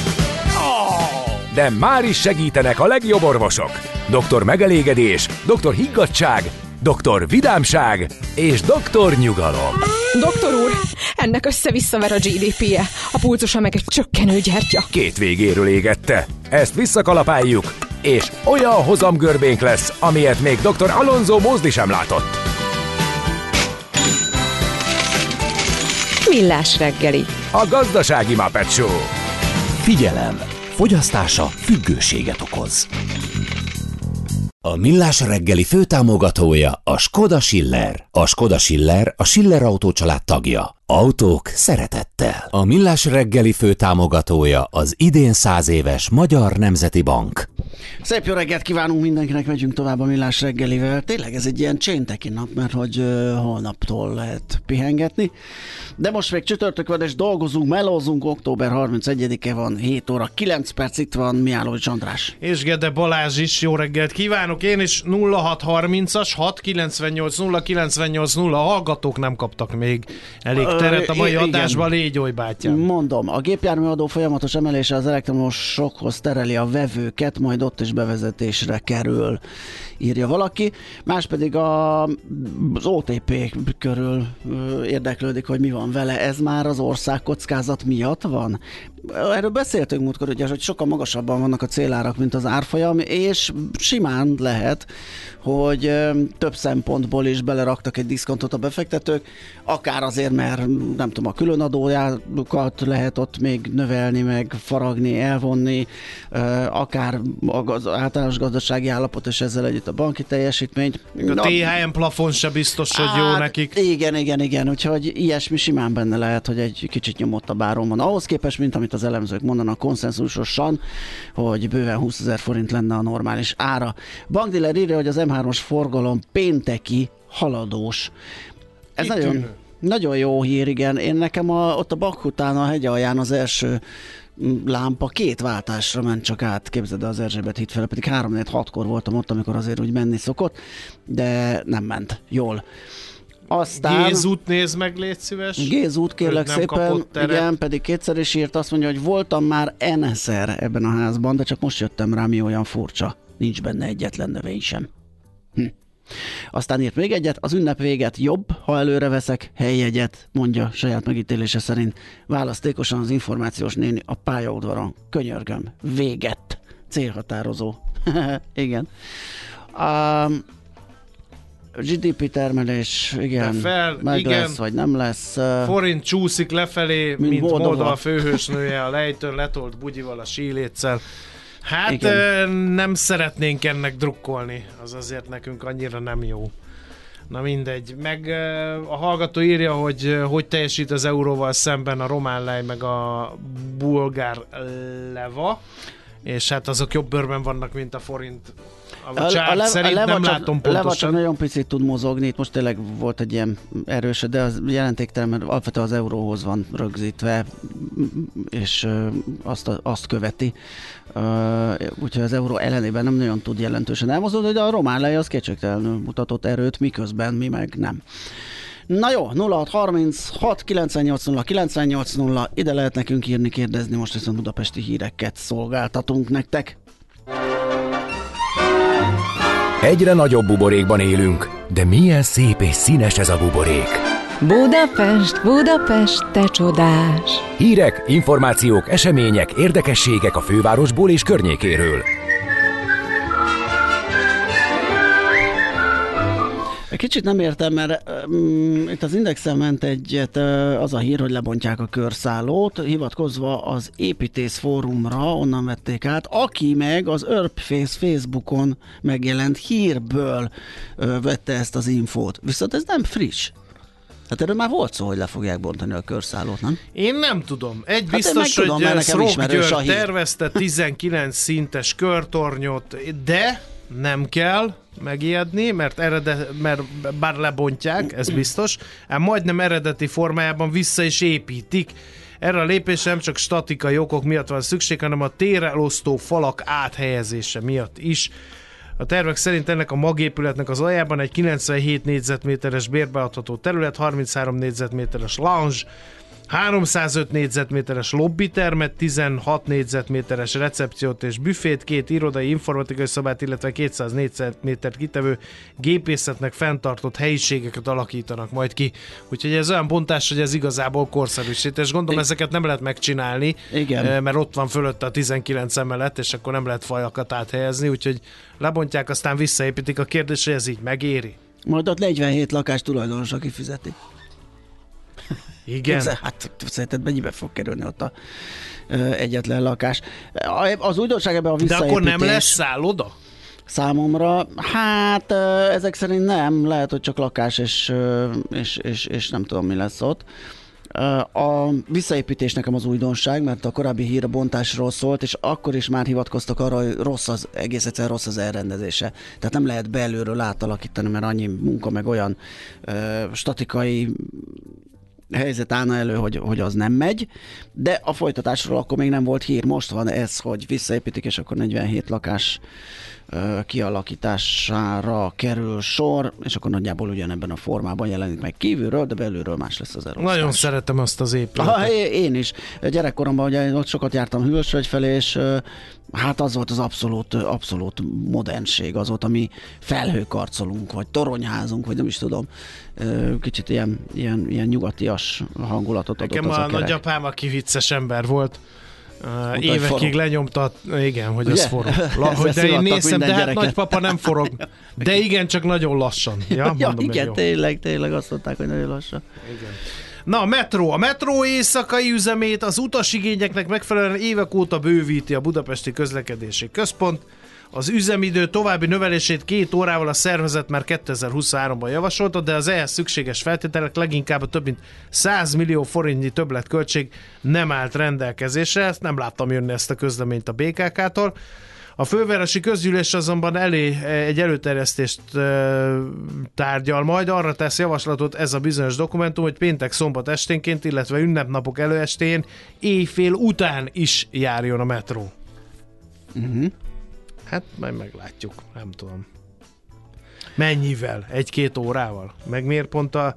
Speaker 1: De már is segítenek a legjobb orvosok. Doktor Megelégedés, doktor Higgadtság, doktor Vidámság és doktor Nyugalom.
Speaker 5: Doktor úr, ennek össze-visszaver a gé dé pé-je, a pulzusa meg egy csökkenő gyertya.
Speaker 1: Két végéről égette. Ezt visszakalapáljuk, és olyan hozamgörbénk lesz, amilyet még doktor Alonso Mózdi sem látott.
Speaker 5: Millás reggeli.
Speaker 1: A gazdasági Muppet Show.
Speaker 2: Figyelem! Fogyasztása függőséget okoz. A Millás reggeli főtámogatója a Skoda Schiller. A Skoda Schiller a Schiller Autó család tagja. Autók szeretettel. A Millás reggeli főtámogatója az idén száz éves Magyar Nemzeti Bank.
Speaker 6: Szép jó reggelt kívánunk mindenkinek, megyünk tovább a Millás reggelivel. Tényleg ez egy ilyen csénteki nap, mert hogy uh, holnaptól lehet pihengetni. De most még csütörtök van, és dolgozunk, melózunk, október harmincegyedike van, hét óra kilenc perc, itt van Mihálovics András.
Speaker 3: És Gede Balázs is, jó reggelt kívánok, én is nulla hat harmincas hat kilencvennyolc nulla kilencvennyolc nulla, hallgatók nem kaptak még elég teret a mai
Speaker 6: Ö, igen.
Speaker 3: adásban, légy oly bátyám.
Speaker 6: Mondom, a gépjárműadó folyamatos emelése az elektromosokhoz tereli a vevőket, majd ott is bevezetésre kerül, írja valaki. Más pedig a, az o té pé körül ö, érdeklődik, hogy mi van vele. Ez már az ország kockázat miatt van? Erről beszéltünk múltkor, ugye, hogy sokkal magasabban vannak a célárak, mint az árfolyam, és simán lehet, hogy ö, több szempontból is beleraktak egy diszkontot a befektetők, akár azért, mert nem tudom, a különadójákat lehet ott még növelni, meg faragni, elvonni, ö, akár az általános gazdasági állapot, és ezzel együtt a banki teljesítményt.
Speaker 3: A té há em plafon se biztos, hogy jó
Speaker 6: Hát,
Speaker 3: nekik.
Speaker 6: Igen, igen, igen, úgyhogy ilyesmi simán benne lehet, hogy egy kicsit nyomottabb áron van. Ahhoz képest, mint amit az elemzők mondanak konszenzusosan, hogy bőven húszezer forint lenne a normális ára. Bankdealer írja, hogy az em hármas forgalom pénteki haladós. Ez
Speaker 3: Kitűnő.
Speaker 6: nagyon, nagyon jó hír, igen. Én nekem a, ott a Bak után a hegy alján az első lámpa két váltásra ment csak át, képzeld el az Erzsébet híd fele, pedig három négy hatkor voltam ott, amikor azért úgy menni szokott, de nem ment jól. Aztán...
Speaker 3: Gézút nézd meg, légy szíves.
Speaker 6: Gézút, kérlek
Speaker 3: nem
Speaker 6: szépen,
Speaker 3: kapott teret.
Speaker 6: igen, pedig kétszer is írt, azt mondja, hogy voltam már eneszer ebben a házban, de csak most jöttem rá, mi olyan furcsa. Nincs benne egyetlen növény sem. Hm. Aztán írt még egyet, az ünnep véget jobb, ha előre veszek helyjegyet, mondja saját megítélése szerint. Választékosan az információs néni a pályaudvaron. Könyörgöm, véget. Célhatározó. Igen. A gé dé pé termelés, igen,
Speaker 3: De fel,
Speaker 6: meg
Speaker 3: igen.
Speaker 6: lesz, vagy nem lesz.
Speaker 3: Forint csúszik lefelé, mint,
Speaker 6: Mint
Speaker 3: mint
Speaker 6: Moldova.
Speaker 3: Moldova főhősnője a lejtőn, letolt bugyival, a síléccel. Hát
Speaker 6: Igen.
Speaker 3: ö, nem szeretnénk ennek drukkolni, az azért nekünk annyira nem jó. Na mindegy. Meg ö, a hallgató írja, hogy ö, hogy teljesít az euróval szemben a román lej meg a bulgár leva. és hát azok jobb bőrben vannak, mint a forint. A,
Speaker 6: A,
Speaker 3: csárt
Speaker 6: a, le,
Speaker 3: szerint
Speaker 6: a
Speaker 3: nem
Speaker 6: csak,
Speaker 3: látom
Speaker 6: Leva csak
Speaker 3: pontosan.
Speaker 6: nagyon picit tud mozogni, itt most tényleg volt egy ilyen erős, de az jelentéktelen, mert alapvetően az euróhoz van rögzítve, és azt, azt követi. Úgyhogy az euró ellenében nem nagyon tud jelentősen elmozdulni, de a román lej az kétségtelenül mutatott erőt, miközben mi meg nem. Na jó, nulla hat harminchat kilencvennyolc nulla kilencvennyolc nulla, ide lehet nekünk írni, kérdezni, most viszont budapesti híreket szolgáltatunk nektek.
Speaker 1: Egyre nagyobb buborékban élünk, de milyen szép és színes ez a buborék.
Speaker 5: Budapest, Budapest, te csodás!
Speaker 1: Hírek, információk, események, érdekességek a fővárosból és környékéről.
Speaker 6: Kicsit nem értem, mert um, itt az Indexen ment egyet uh, az a hír, hogy lebontják a körszállót, hivatkozva az építész fórumra, onnan vették át, aki meg az Earthface Facebookon megjelent hírből uh, vette ezt az infót. Viszont ez nem friss. Hát erről már volt szó, hogy le fogják bontani a körszállót, nem?
Speaker 3: Én nem tudom. Egy
Speaker 6: Hát
Speaker 3: biztos,
Speaker 6: tudom,
Speaker 3: hogy
Speaker 6: mert nekem
Speaker 3: Szrok
Speaker 6: ismerős a
Speaker 3: György
Speaker 6: hír.
Speaker 3: tervezte tizenkilenc szintes körtornyot, de nem kell megijedni, mert, eredet, mert bár lebontják, ez biztos, ám majdnem eredeti formájában vissza is építik. Erre a lépésre nem csak statikai okok miatt van szükség, hanem a térelosztó falak áthelyezése miatt is. A tervek szerint ennek a magépületnek az aljában egy kilencvenhét négyzetméteres bérbeadható terület, harminchárom négyzetméteres lounge, háromszázöt négyzetméteres lobbitermet, tizenhat négyzetméteres recepciót és büfét, két irodai informatikai szobát, illetve kétszáz négyzetmétert kitevő gépészetnek fenntartott helyiségeket alakítanak majd ki. Úgyhogy ez olyan bontás, hogy ez igazából korszerűsítés. Gondolom, ezeket nem lehet megcsinálni,
Speaker 6: Igen.
Speaker 3: mert ott van fölött a tizenkilenc emelet, és akkor nem lehet fajakat áthelyezni, úgyhogy lebontják, aztán visszaépítik. A kérdés, hogy ez így megéri?
Speaker 6: Majd ott negyvenhét lakás tulajdonos, aki fizeti.
Speaker 3: Igen.
Speaker 6: Hát szerinted mennyibe fog kerülni ott a ö, egyetlen lakás. Az újdonság ebben a
Speaker 3: De
Speaker 6: visszaépítés...
Speaker 3: akkor nem lesz szálloda?
Speaker 6: Számomra, hát ö, ezek szerint nem, lehet, hogy csak lakás, és, ö, és, és, és nem tudom, mi lesz ott. A visszaépítés nekem az újdonság, mert a korábbi hír a bontásról szólt, és akkor is már hivatkoztak arra, hogy rossz az, egész egyszerűen rossz az elrendezése. Tehát nem lehet belülről átalakítani, mert annyi munka, meg olyan ö, statikai helyzet állna elő, hogy, hogy az nem megy, de a folytatásról akkor még nem volt hír. Most van ez, hogy visszaépítik, és akkor negyvenhét lakás ö, kialakítására kerül sor, és akkor nagyjából ugyanebben a formában jelenik meg kívülről, de belülről más lesz az elosztás.
Speaker 3: Nagyon szeretem azt az épületet.
Speaker 6: Aha, én is. Gyerekkoromban ugye ott sokat jártam Hűvösvölgy felé, és hát az volt az abszolút, abszolút modernség, az volt, ami felhőkarcolunk, vagy toronyházunk, vagy nem is tudom. Kicsit ilyen, ilyen, ilyen nyugatias hangulatot adott
Speaker 3: Nekem
Speaker 6: az a
Speaker 3: a
Speaker 6: kerek.
Speaker 3: nagyapám, aki vicces ember volt,
Speaker 6: Mondta, hogy
Speaker 3: évekig
Speaker 6: forog.
Speaker 3: lenyomta, igen, hogy
Speaker 6: Ugye?
Speaker 3: az forog. La,
Speaker 6: Ezzel
Speaker 3: hogy de én
Speaker 6: szivattak
Speaker 3: nézem,
Speaker 6: minden
Speaker 3: de hát
Speaker 6: gyereket.
Speaker 3: nagypapa nem forog. De igen, csak nagyon lassan. Ja,
Speaker 6: Ja,
Speaker 3: mondom,
Speaker 6: igen,
Speaker 3: jó.
Speaker 6: tényleg, tényleg azt mondták, hogy nagyon lassan.
Speaker 3: Igen. Na, a metró. A metró éjszakai üzemét az utasigényeknek megfelelően évek óta bővíti a Budapesti Közlekedési Központ. Az üzemidő további növelését két órával a szervezet már kétezer-huszonháromban javasolta, de az ehhez szükséges feltételek, leginkább a több mint száz millió forintnyi többletköltség nem állt rendelkezésre. Ezt nem láttam jönni, ezt a közleményt a bé ká ká-tól. A fővárosi közgyűlés azonban elé egy előterjesztést e, tárgyal, majd arra tesz javaslatot ez a bizonyos dokumentum, hogy péntek, szombat esténként, illetve ünnepnapok előestéjén éjfél után is járjon a metró.
Speaker 6: Uh-huh.
Speaker 3: Hát majd meglátjuk, nem tudom. Mennyivel? Egy-két órával? Meg miért pont a,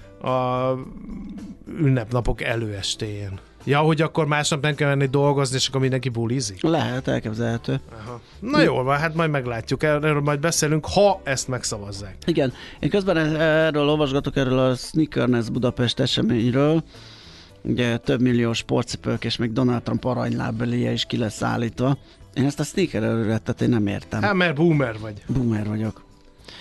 Speaker 3: a ünnepnapok előestéjén? Ja, hogy akkor másnap nem kell menni dolgozni, és akkor mindenki bulizik?
Speaker 6: Lehet, elképzelhető.
Speaker 3: Aha. Na jól van, hát majd meglátjuk, erről majd beszélünk, ha ezt megszavazzák.
Speaker 6: Igen, én közben erről olvasgatok, erről a Sneakerness Budapest eseményről. Ugye több millió sportcipők, és még Donald Trump aranylábbeléje is ki lesz állítva. Én ezt a sneaker előrettet én nem értem.
Speaker 3: Hát mert boomer vagy.
Speaker 6: Boomer vagyok.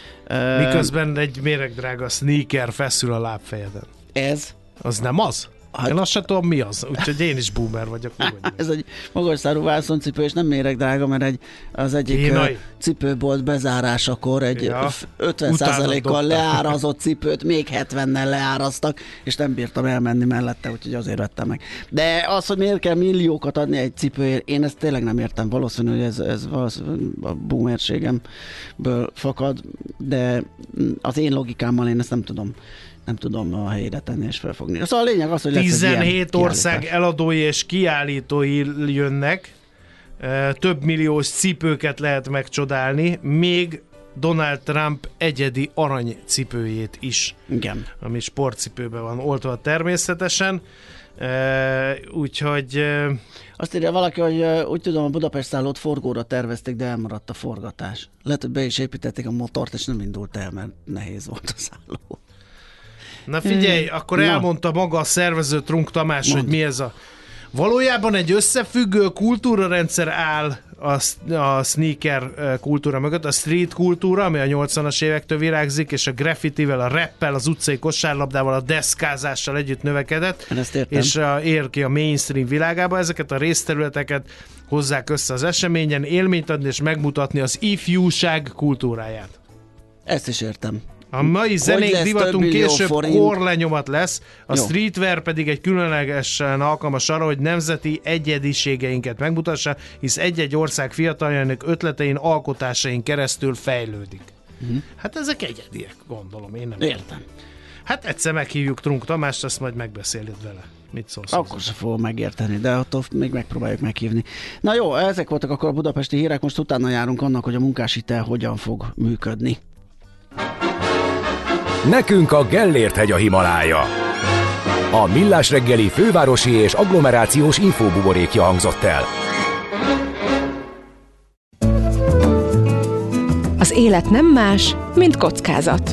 Speaker 3: Miközben egy méregdrága sneaker feszül a lábfejeden.
Speaker 6: Ez?
Speaker 3: Az nem az? Hát, én azt sem tudom, mi az, úgyhogy én is boomer vagyok.
Speaker 6: Ez egy magas szárú vászoncipő, és nem méreg drága, mert egy, az egyik Kínai cipőbolt bezárásakor egy ja, ötven százalékkal leárazott cipőt még hetvennel leáraztak, és nem bírtam elmenni mellette, úgyhogy azért vettem meg. De az, hogy miért kell milliókat adni egy cipőért, én ezt tényleg nem értem. Valószínű, hogy ez, ez a boomerségemből fakad, de az én logikámmal én ezt nem tudom. nem tudom a helyére tenni és felfogni. Szóval a lényeg az, hogy lesz
Speaker 3: tizenhét ország eladói és kiállítói jönnek, több milliós cipőket lehet megcsodálni, még Donald Trump egyedi aranycipőjét is.
Speaker 6: Igen.
Speaker 3: Ami sportcipőben van oltva természetesen. Úgyhogy...
Speaker 6: Azt írja valaki, hogy úgy tudom, a Budapest szállót forgóra tervezték, de elmaradt a forgatás. Lehet, hogy be is építették a motort, és nem indult el, mert nehéz volt a szálló.
Speaker 3: Na figyelj, akkor elmondta maga a szervező Trunk Tamás, Mond. hogy mi ez a... Valójában egy összefüggő kultúrarendszer áll a, a sneaker kultúra mögött, a street kultúra, ami a nyolcvanas évektől virágzik, és a graffitivel, a rappel, az utcai kosárlabdával, a deszkázással együtt növekedett, és a, ér ki a mainstream világába. Ezeket a részterületeket hozzák össze az eseményen, élményt adni és megmutatni az ifjúság kultúráját.
Speaker 6: Ezt is értem.
Speaker 3: A mai zenék divatunk később korlenyomat lesz, a Jó. streetwear pedig egy különlegesen alkalmas arra, hogy nemzeti egyediségeinket megmutassa, hisz egy-egy ország fiataljának ötletein, alkotásain keresztül fejlődik. Uh-huh. Hát ezek egyediek, gondolom, én nem
Speaker 6: értem.
Speaker 3: Hát egyszer meghívjuk Trunk Tamást, azt majd megbeszéled vele. Mit szólsz?
Speaker 6: Akkor se fogom megérteni, de attól még megpróbáljuk meghívni. Na jó, ezek voltak akkor a budapesti hírek, most utána járunk annak, hogy a munkáshitel hogyan fog működni.
Speaker 1: Nekünk a Gellért-hegy a Himalája. A Millás reggeli fővárosi és agglomerációs infóbuborékja hangzott el.
Speaker 5: Az élet nem más, mint kockázat.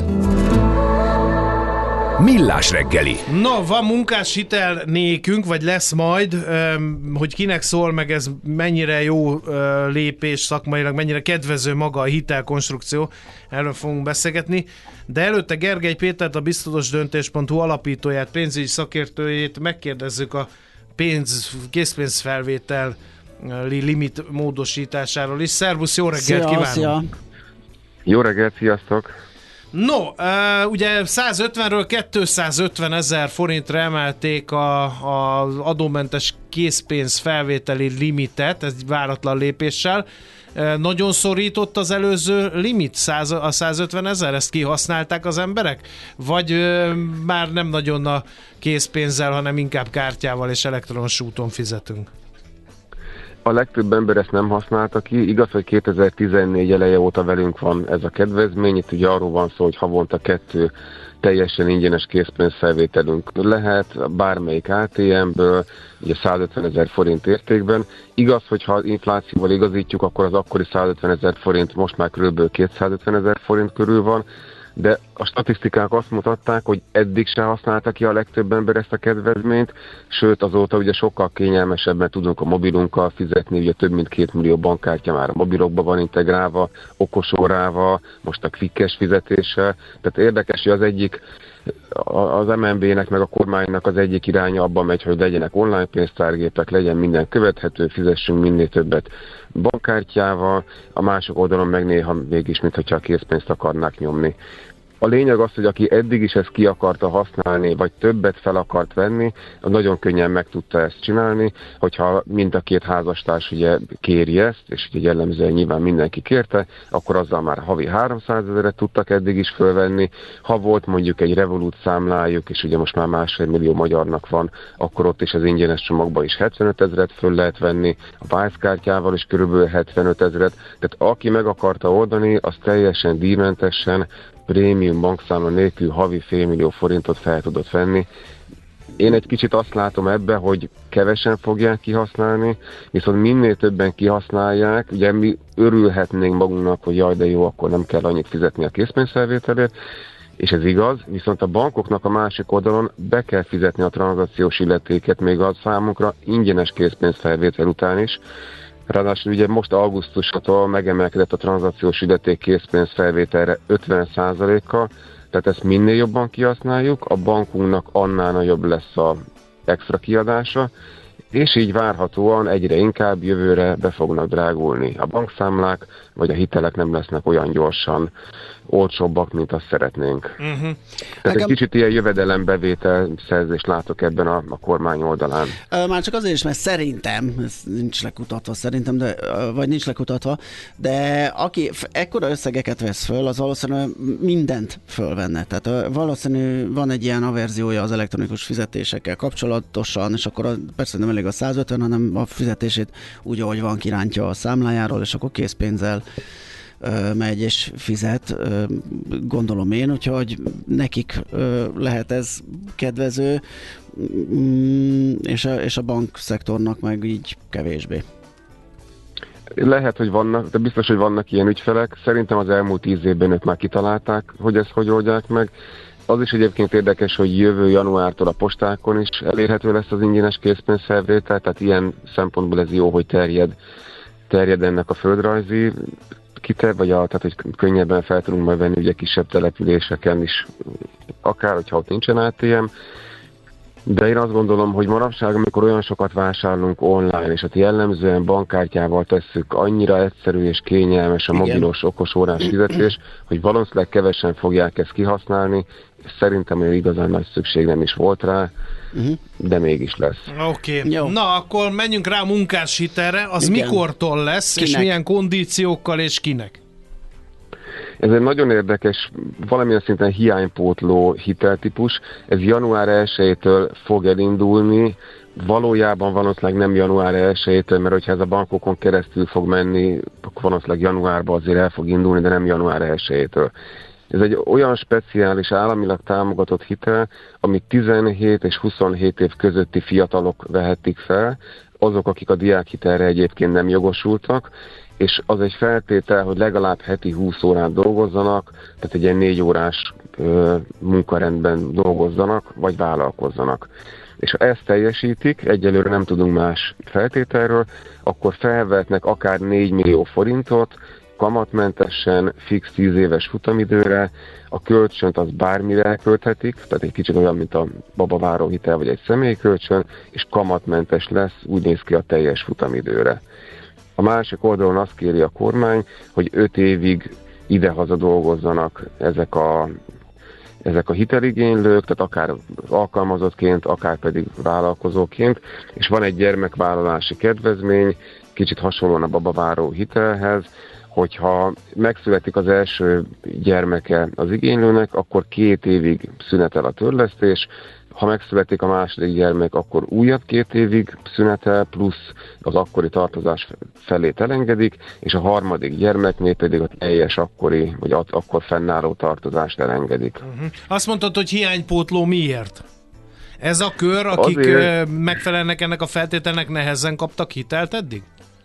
Speaker 1: Millás reggeli.
Speaker 3: Na, van munkáshitel nékünk, vagy lesz majd, hogy kinek szól, meg ez mennyire jó lépés szakmailag, mennyire kedvező maga a hitelkonstrukció, erről fogunk beszélgetni. De előtte Gergely Pétert, a biztosdöntés pont hu alapítóját, pénzügyi szakértőjét megkérdezzük a pénz, készpénzfelvétel limit módosításáról is. Szervusz, jó reggelt szia, kívánunk! Szia.
Speaker 8: Jó reggelt, sziasztok!
Speaker 3: No, uh, ugye százötvenről kétszázötven ezer forintra emelték a, a adómentes készpénz felvételi limitet, ez egy váratlan lépéssel. Uh, nagyon szorított az előző limit, száz, a százötven ezer, ezt kihasználták az emberek? Vagy uh, már nem nagyon a készpénzzel, hanem inkább kártyával és elektronos úton fizetünk?
Speaker 8: A legtöbb ember ezt nem használta ki. Igaz, hogy kétezer-tizennégy eleje óta velünk van ez a kedvezmény. Itt ugye arról van szó, hogy havonta kettő teljesen ingyenes készpénzfelvételünk lehet, bármelyik á té em-ből, ugye százötven ezer forint értékben. Igaz, hogy ha inflációval igazítjuk, akkor az akkori százötven ezer forint most már kb. kétszázötven ezer forint körül van, de a statisztikák azt mutatták, hogy eddig se használta ki a legtöbb ember ezt a kedvezményt, sőt azóta ugye sokkal kényelmesebben tudunk a mobilunkkal fizetni, ugye több mint két millió bankkártya már a mobilokba van integrálva, okosórával, most a quickes fizetéssel, tehát érdekes, hogy az egyik, az em en bé-nek meg a kormánynak az egyik iránya abban megy, hogy legyenek online pénztárgépek, legyen minden követhető, fizessünk minél többet bankkártyával, a másik oldalon meg néha mégis, mintha a készpénzt akarnák nyomni. A lényeg az, hogy aki eddig is ezt ki akarta használni, vagy többet fel akart venni, nagyon könnyen meg tudta ezt csinálni, hogyha mind a két házastárs ugye kéri ezt, és ugye jellemzően nyilván mindenki kérte, akkor azzal már havi háromszázezret tudtak eddig is fölvenni. Ha volt mondjuk egy Revolut számlájuk, és ugye most már másfél millió magyarnak van, akkor ott is az ingyenes csomagban is hetvenöt ezret föl lehet venni, a Wise kártyával is körülbelül hetvenöt ezret, tehát aki meg akarta oldani, az teljesen díjmentesen, prémium bankszámla nélkül havi félmillió forintot fel tudott venni. Én egy kicsit azt látom ebbe, hogy kevesen fogják kihasználni, viszont minél többen kihasználják, ugye mi örülhetnénk magunknak, hogy jaj, de jó, akkor nem kell annyit fizetni a készpénzfelvételért, és ez igaz, viszont a bankoknak a másik oldalon be kell fizetni a tranzakciós illetéket még az számunkra ingyenes készpénzfelvétel után is. Ráadásul ugye most augusztustól megemelkedett a tranzakciós illeték készpénzfelvételre ötven százalékkal, tehát ezt minél jobban kihasználjuk, a bankunknak annál nagyobb lesz a extra kiadása, és így várhatóan egyre inkább jövőre be fognak drágulni a bankszámlák, vagy a hitelek nem lesznek olyan gyorsan olcsóbbak, mint azt szeretnénk. Uh-huh. Tehát Nekem... egy kicsit ilyen jövedelembevétel szerzést látok ebben a, a kormány oldalán.
Speaker 6: Már csak azért is, mert szerintem, ez nincs lekutatva szerintem, de, vagy nincs lekutatva, de aki ekkora összegeket vesz föl, az valószínűleg mindent fölvenne. Tehát valószínű van egy ilyen averziója az elektronikus fizetésekkel kapcsolatosan, és akkor persze nem elég a százötven, hanem a fizetését úgy, ahogy van, kirántja a számlájáról, és akkor készpénzzel megy és fizet, gondolom én, úgyhogy nekik lehet ez kedvező, és a, és a bankszektornak meg így kevésbé.
Speaker 8: Lehet, hogy vannak, de biztos, hogy vannak ilyen ügyfelek. Szerintem az elmúlt tíz évben ők már kitalálták, hogy ezt hogy oldják meg. Az is egyébként érdekes, hogy jövő januártól a postákon is elérhető lesz az ingyenes készpénzfelvétel, tehát ilyen szempontból ez jó, hogy terjed, terjed ennek a földrajzi kiter, vagy a, tehát hogy könnyebben fel tudunk majd venni ugye kisebb településeken is, akár, hogyha ott nincsen á té em. De én azt gondolom, hogy manapság, amikor olyan sokat vásárolunk online, és hát jellemzően bankkártyával tesszük, annyira egyszerű és kényelmes a Igen. mobilos, okos órás fizetés, hogy valószínűleg kevesen fogják ezt kihasználni, és szerintem olyan igazán nagy szükség nem is volt rá, uh-huh. de mégis lesz.
Speaker 3: Oké, okay. Na akkor menjünk rá a munkáshitelre, az Igen. mikortól lesz, kinek? És milyen kondíciókkal és kinek?
Speaker 8: Ez egy nagyon érdekes, valamilyen szinten hiánypótló hiteltípus. Ez január elsejétől fog elindulni, valójában valószínűleg nem január elsejétől, mert hogyha ez a bankokon keresztül fog menni, akkor valószínűleg januárban azért el fog indulni, de nem január elsejétől. Ez egy olyan speciális államilag támogatott hitel, amit tizenhét és huszonhét év közötti fiatalok vehetik fel, azok, akik a diákhitelre egyébként nem jogosultak, és az egy feltétel, hogy legalább heti húsz órát dolgozzanak, tehát egy ilyen négy órás ö, munkarendben dolgozzanak, vagy vállalkozzanak. És ha ezt teljesítik, egyelőre nem tudunk más feltételről, akkor felvehetnek akár négy millió forintot, kamatmentesen, fix tíz éves futamidőre, a kölcsönt az bármire elkölthetik, tehát egy kicsit olyan, mint a babaváró hitel, vagy egy személyi kölcsön, és kamatmentes lesz, úgy néz ki a teljes futamidőre. A másik oldalon azt kéri a kormány, hogy öt évig idehaza dolgozzanak ezek a, ezek a hiteligénylők, tehát akár alkalmazottként, akár pedig vállalkozóként, és van egy gyermekvállalási kedvezmény, kicsit hasonlóan a babaváró hitelhez, hogyha megszületik az első gyermeke az igénylőnek, akkor két évig szünetel a törlesztés, ha megszületik a második gyermek, akkor újabb két évig szünetel, plusz az akkori tartozás felét elengedik, és a harmadik gyermeknél pedig a teljes akkori, vagy akkor fennálló tartozást elengedik. Uh-huh.
Speaker 3: Azt mondtad, hogy hiánypótló miért? Ez a kör, akik Azért... megfelelnek ennek a feltételnek, nehezen kaptak hitelt eddig?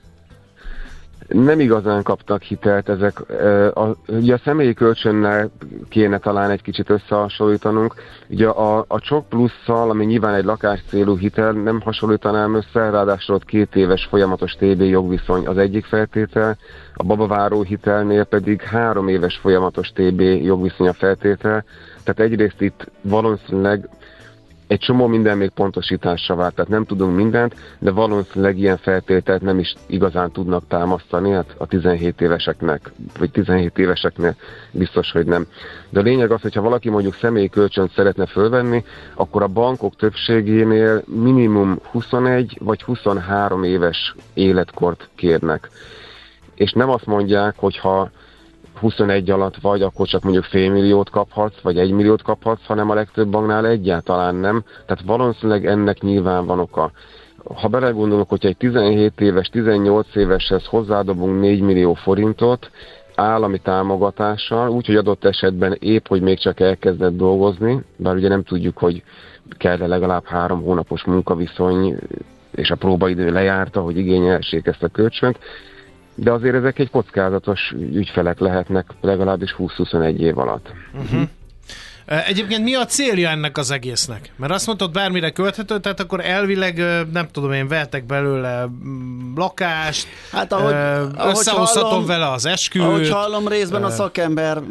Speaker 8: Nem igazán kaptak hitelt ezek. A, ugye a személyi kölcsönnel kéne talán egy kicsit összehasonlítanunk. Ugye a, a Csok Plusszal, ami nyilván egy lakáscélú hitel, nem hasonlítanám össze, ráadásul ott két éves folyamatos té bé jogviszony az egyik feltétel, a babaváró hitelnél pedig három éves folyamatos té bé jogviszony a feltétel. Tehát egyrészt itt valószínűleg egy csomó minden még pontosításra várt, tehát nem tudunk mindent, de valószínűleg ilyen feltételt nem is igazán tudnak támasztani, hát a tizenhét éveseknek, vagy tizenhét éveseknél biztos, hogy nem. De a lényeg az, hogyha valaki mondjuk személyi kölcsönt szeretne fölvenni, akkor a bankok többségénél minimum huszonegy vagy huszonhárom éves életkort kérnek. És nem azt mondják, hogy ha huszonegy alatt vagy, akkor csak mondjuk fél milliót kaphatsz, vagy egy milliót kaphatsz, hanem a legtöbb banknál egyáltalán nem. Tehát valószínűleg ennek nyilván van oka. Ha belegondolok, hogyha egy tizenhét éves, tizennyolc éveshez hozzádobunk négy millió forintot állami támogatással, úgyhogy adott esetben épp, hogy még csak elkezdett dolgozni, bár ugye nem tudjuk, hogy kell-e legalább három hónapos munkaviszony, és a próbaidő lejárta, hogy igényelhessék ezt a kölcsönt, de azért ezek egy kockázatos ügyfelek lehetnek legalábbis húsz-huszonegy év alatt.
Speaker 3: Uh-huh. Egyébként mi a célja ennek az egésznek? Mert azt mondtad, bármire költhető, tehát akkor elvileg, nem tudom én, vehetek belőle lakást, hát ahogy, összehozhatom vele az esküvőt.
Speaker 6: Ahogy hallom, részben a szakember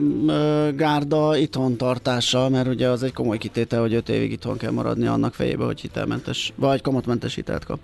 Speaker 6: gárda itthon tartása, mert ugye az egy komoly kitétel, hogy öt évig itthon kell maradni annak fejébe, hogy hitelmentes, vagy kamatmentes hitelt kap.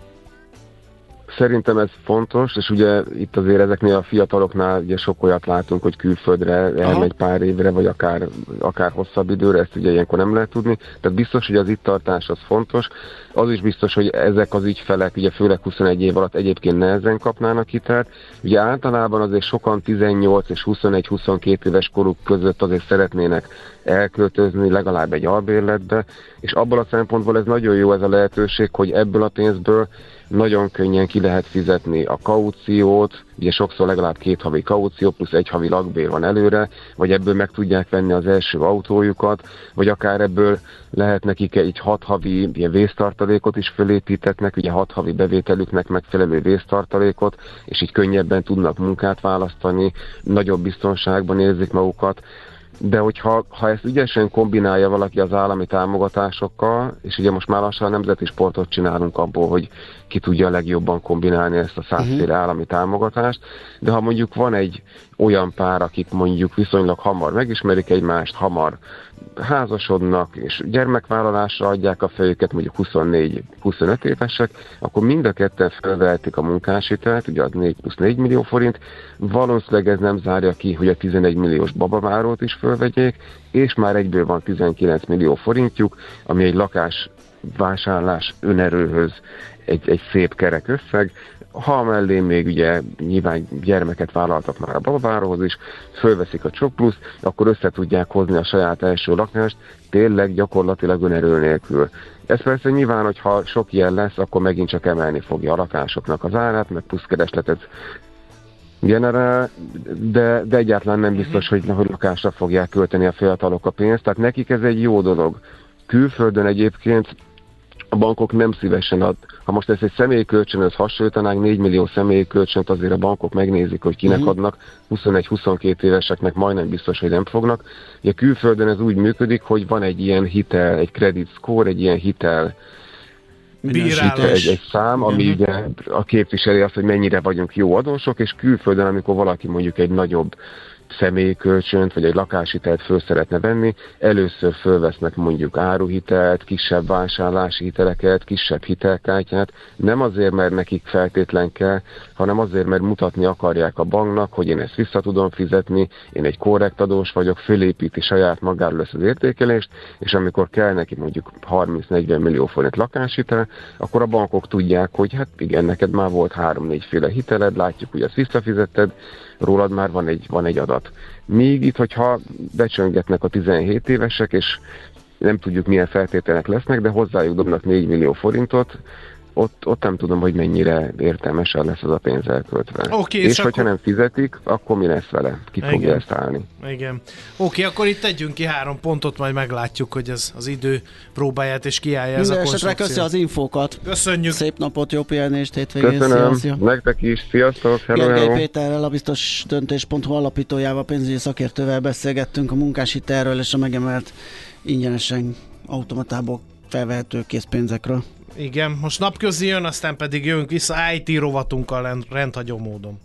Speaker 8: Szerintem ez fontos, és ugye itt azért ezeknél a fiataloknál ugye sok olyat látunk, hogy külföldre elmegy pár évre, vagy akár, akár hosszabb időre, ezt ugye ilyenkor nem lehet tudni. Tehát biztos, hogy az itt tartás az fontos. Az is biztos, hogy ezek az ügyfelek, ugye főleg huszonegy év alatt egyébként nehezen kapnának hitelt. Ugye általában azért sokan tizennyolc és huszonegy-huszonkét éves koruk között azért szeretnének elköltözni legalább egy albérletbe, és abból a szempontból ez nagyon jó ez a lehetőség, hogy ebből a pénzből nagyon könnyen ki lehet fizetni a kauciót, ugye sokszor legalább két havi kaució plusz egy havi lakbér van előre, vagy ebből meg tudják venni az első autójukat, vagy akár ebből lehet nekik egy hat havi ilyen vésztartalékot is fölépítetnek, ugye hat havi bevételüknek megfelelő vésztartalékot, és így könnyebben tudnak munkát választani, nagyobb biztonságban érzik magukat. De hogyha ha ezt ügyesen kombinálja valaki az állami támogatásokkal, és ugye most már lassan nemzeti sportot csinálunk abból, hogy ki tudja a legjobban kombinálni ezt a százféle uh-huh. állami támogatást, de ha mondjuk van egy olyan pár, akik mondjuk viszonylag hamar megismerik egymást, hamar házasodnak, és gyermekvállalásra adják a fejüket, mondjuk huszonnégy-huszonöt évesek, akkor mind a ketten felvehetik a munkáshitelt, ugye az négy plusz négy millió forint, valószínűleg ez nem zárja ki, hogy a tizenegy milliós babavárót is fölvegyék, és már egyből van tizenkilenc millió forintjuk, ami egy lakásvásárlás önerőhöz egy, egy szép kerek összeg. Ha mellé még ugye nyilván gyermeket vállaltak már a babaváróhoz is, fölveszik a Csok Plusz, akkor össze tudják hozni a saját első lakást, tényleg gyakorlatilag önerő nélkül. Ez persze nyilván, hogyha sok ilyen lesz, akkor megint csak emelni fogja a lakásoknak az árát, meg plusz keresletet generál, de, de egyáltalán nem biztos, hogy, hogy lakásra fogják költeni a fiatalok a pénzt, tehát nekik ez egy jó dolog. Külföldön egyébként a bankok nem szívesen ad. Ha most ezt egy személyi kölcsönhöz hasonlítanánk, négy millió személyi kölcsönt azért a bankok megnézik, hogy kinek uh-huh. adnak, huszonegy-huszonkét éveseknek majdnem biztos, hogy nem fognak. Ugye külföldön ez úgy működik, hogy van egy ilyen hitel, egy credit score, egy ilyen hitel, hitel egy, egy szám, ami uh-huh. ugye a képviseli azt, hogy mennyire vagyunk jó adósok, és külföldön, amikor valaki mondjuk egy nagyobb személyi kölcsönt, vagy egy lakáshitelt föl szeretne venni, először fölvesznek mondjuk áruhitelt, kisebb vásárlási hiteleket, kisebb hitelkártyát, nem azért, mert nekik feltétlen kell, hanem azért, mert mutatni akarják a banknak, hogy én ezt vissza tudom fizetni, én egy korrekt adós vagyok, fölépíti saját magáról ezt az értékelést, és amikor kell neki mondjuk harminc-negyven millió forint lakáshitel, akkor a bankok tudják, hogy hát igen, neked már volt három-négy féle hiteled, látjuk, hogy ezt visszafizetted, rólad már van egy, van egy adat. Míg itt, hogyha becsöngetnek a tizenhét évesek, és nem tudjuk milyen feltételek lesznek, de hozzájuk dobnak négy millió forintot, ott, ott nem tudom, hogy mennyire értelmesen lesz az a pénz elköltve. Okay, és, és hogyha akkor... nem fizetik, akkor mi lesz vele? Ki Igen. fogja ezt állni?
Speaker 3: Igen. Oké, okay, akkor itt tegyünk ki három pontot, majd meglátjuk, hogy ez az idő próbáját és kiállja ez a konstrukció.
Speaker 6: Köszi az infókat.
Speaker 3: Köszönjük.
Speaker 6: Szép napot, jó pihenést, hétvégén.
Speaker 8: Köszönöm. Szia, szia. Nektek is. Sziasztok. Hello,
Speaker 6: Gergely Péterrel, a biztos döntés pont hu alapítójával, pénzügyi szakértővel beszélgettünk a munkáshitelről és a megemelt ingyenesen automatából felvehető készpénzekről.
Speaker 3: Igen, most napközi jön, aztán pedig jövünk vissza í té rovatunkkal rendhagyó módon.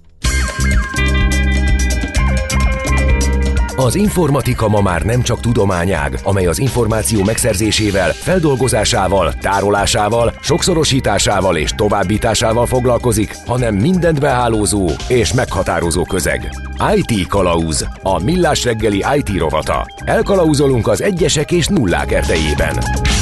Speaker 1: Az informatika ma már nem csak tudományág, amely az információ megszerzésével, feldolgozásával, tárolásával, sokszorosításával és továbbításával foglalkozik, hanem mindent behálózó és meghatározó közeg. í té Kalauz, a Millás reggeli í té rovata. Elkalauzolunk az egyesek és nullák erdejében.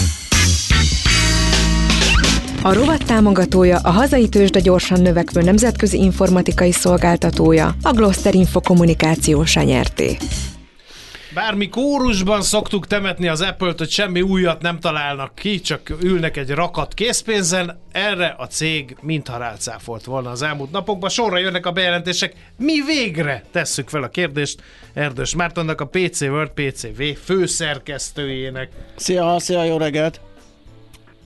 Speaker 5: A rovat támogatója, a hazai tőzsde gyorsan növekvő nemzetközi informatikai szolgáltatója, a Gloster Info Kommunikációs nyerté.
Speaker 3: Bármi kórusban szoktuk temetni az Apple-t, hogy semmi újat nem találnak ki, csak ülnek egy rakat készpénzen, erre a cég mintha rácáfolt volna az elmúlt napokban. Sorra jönnek a bejelentések, mi végre tesszük fel a kérdést Erdős Mártonnak, a pé cé World pé cé vé főszerkesztőjének.
Speaker 6: Szia, szia, jó reggelt!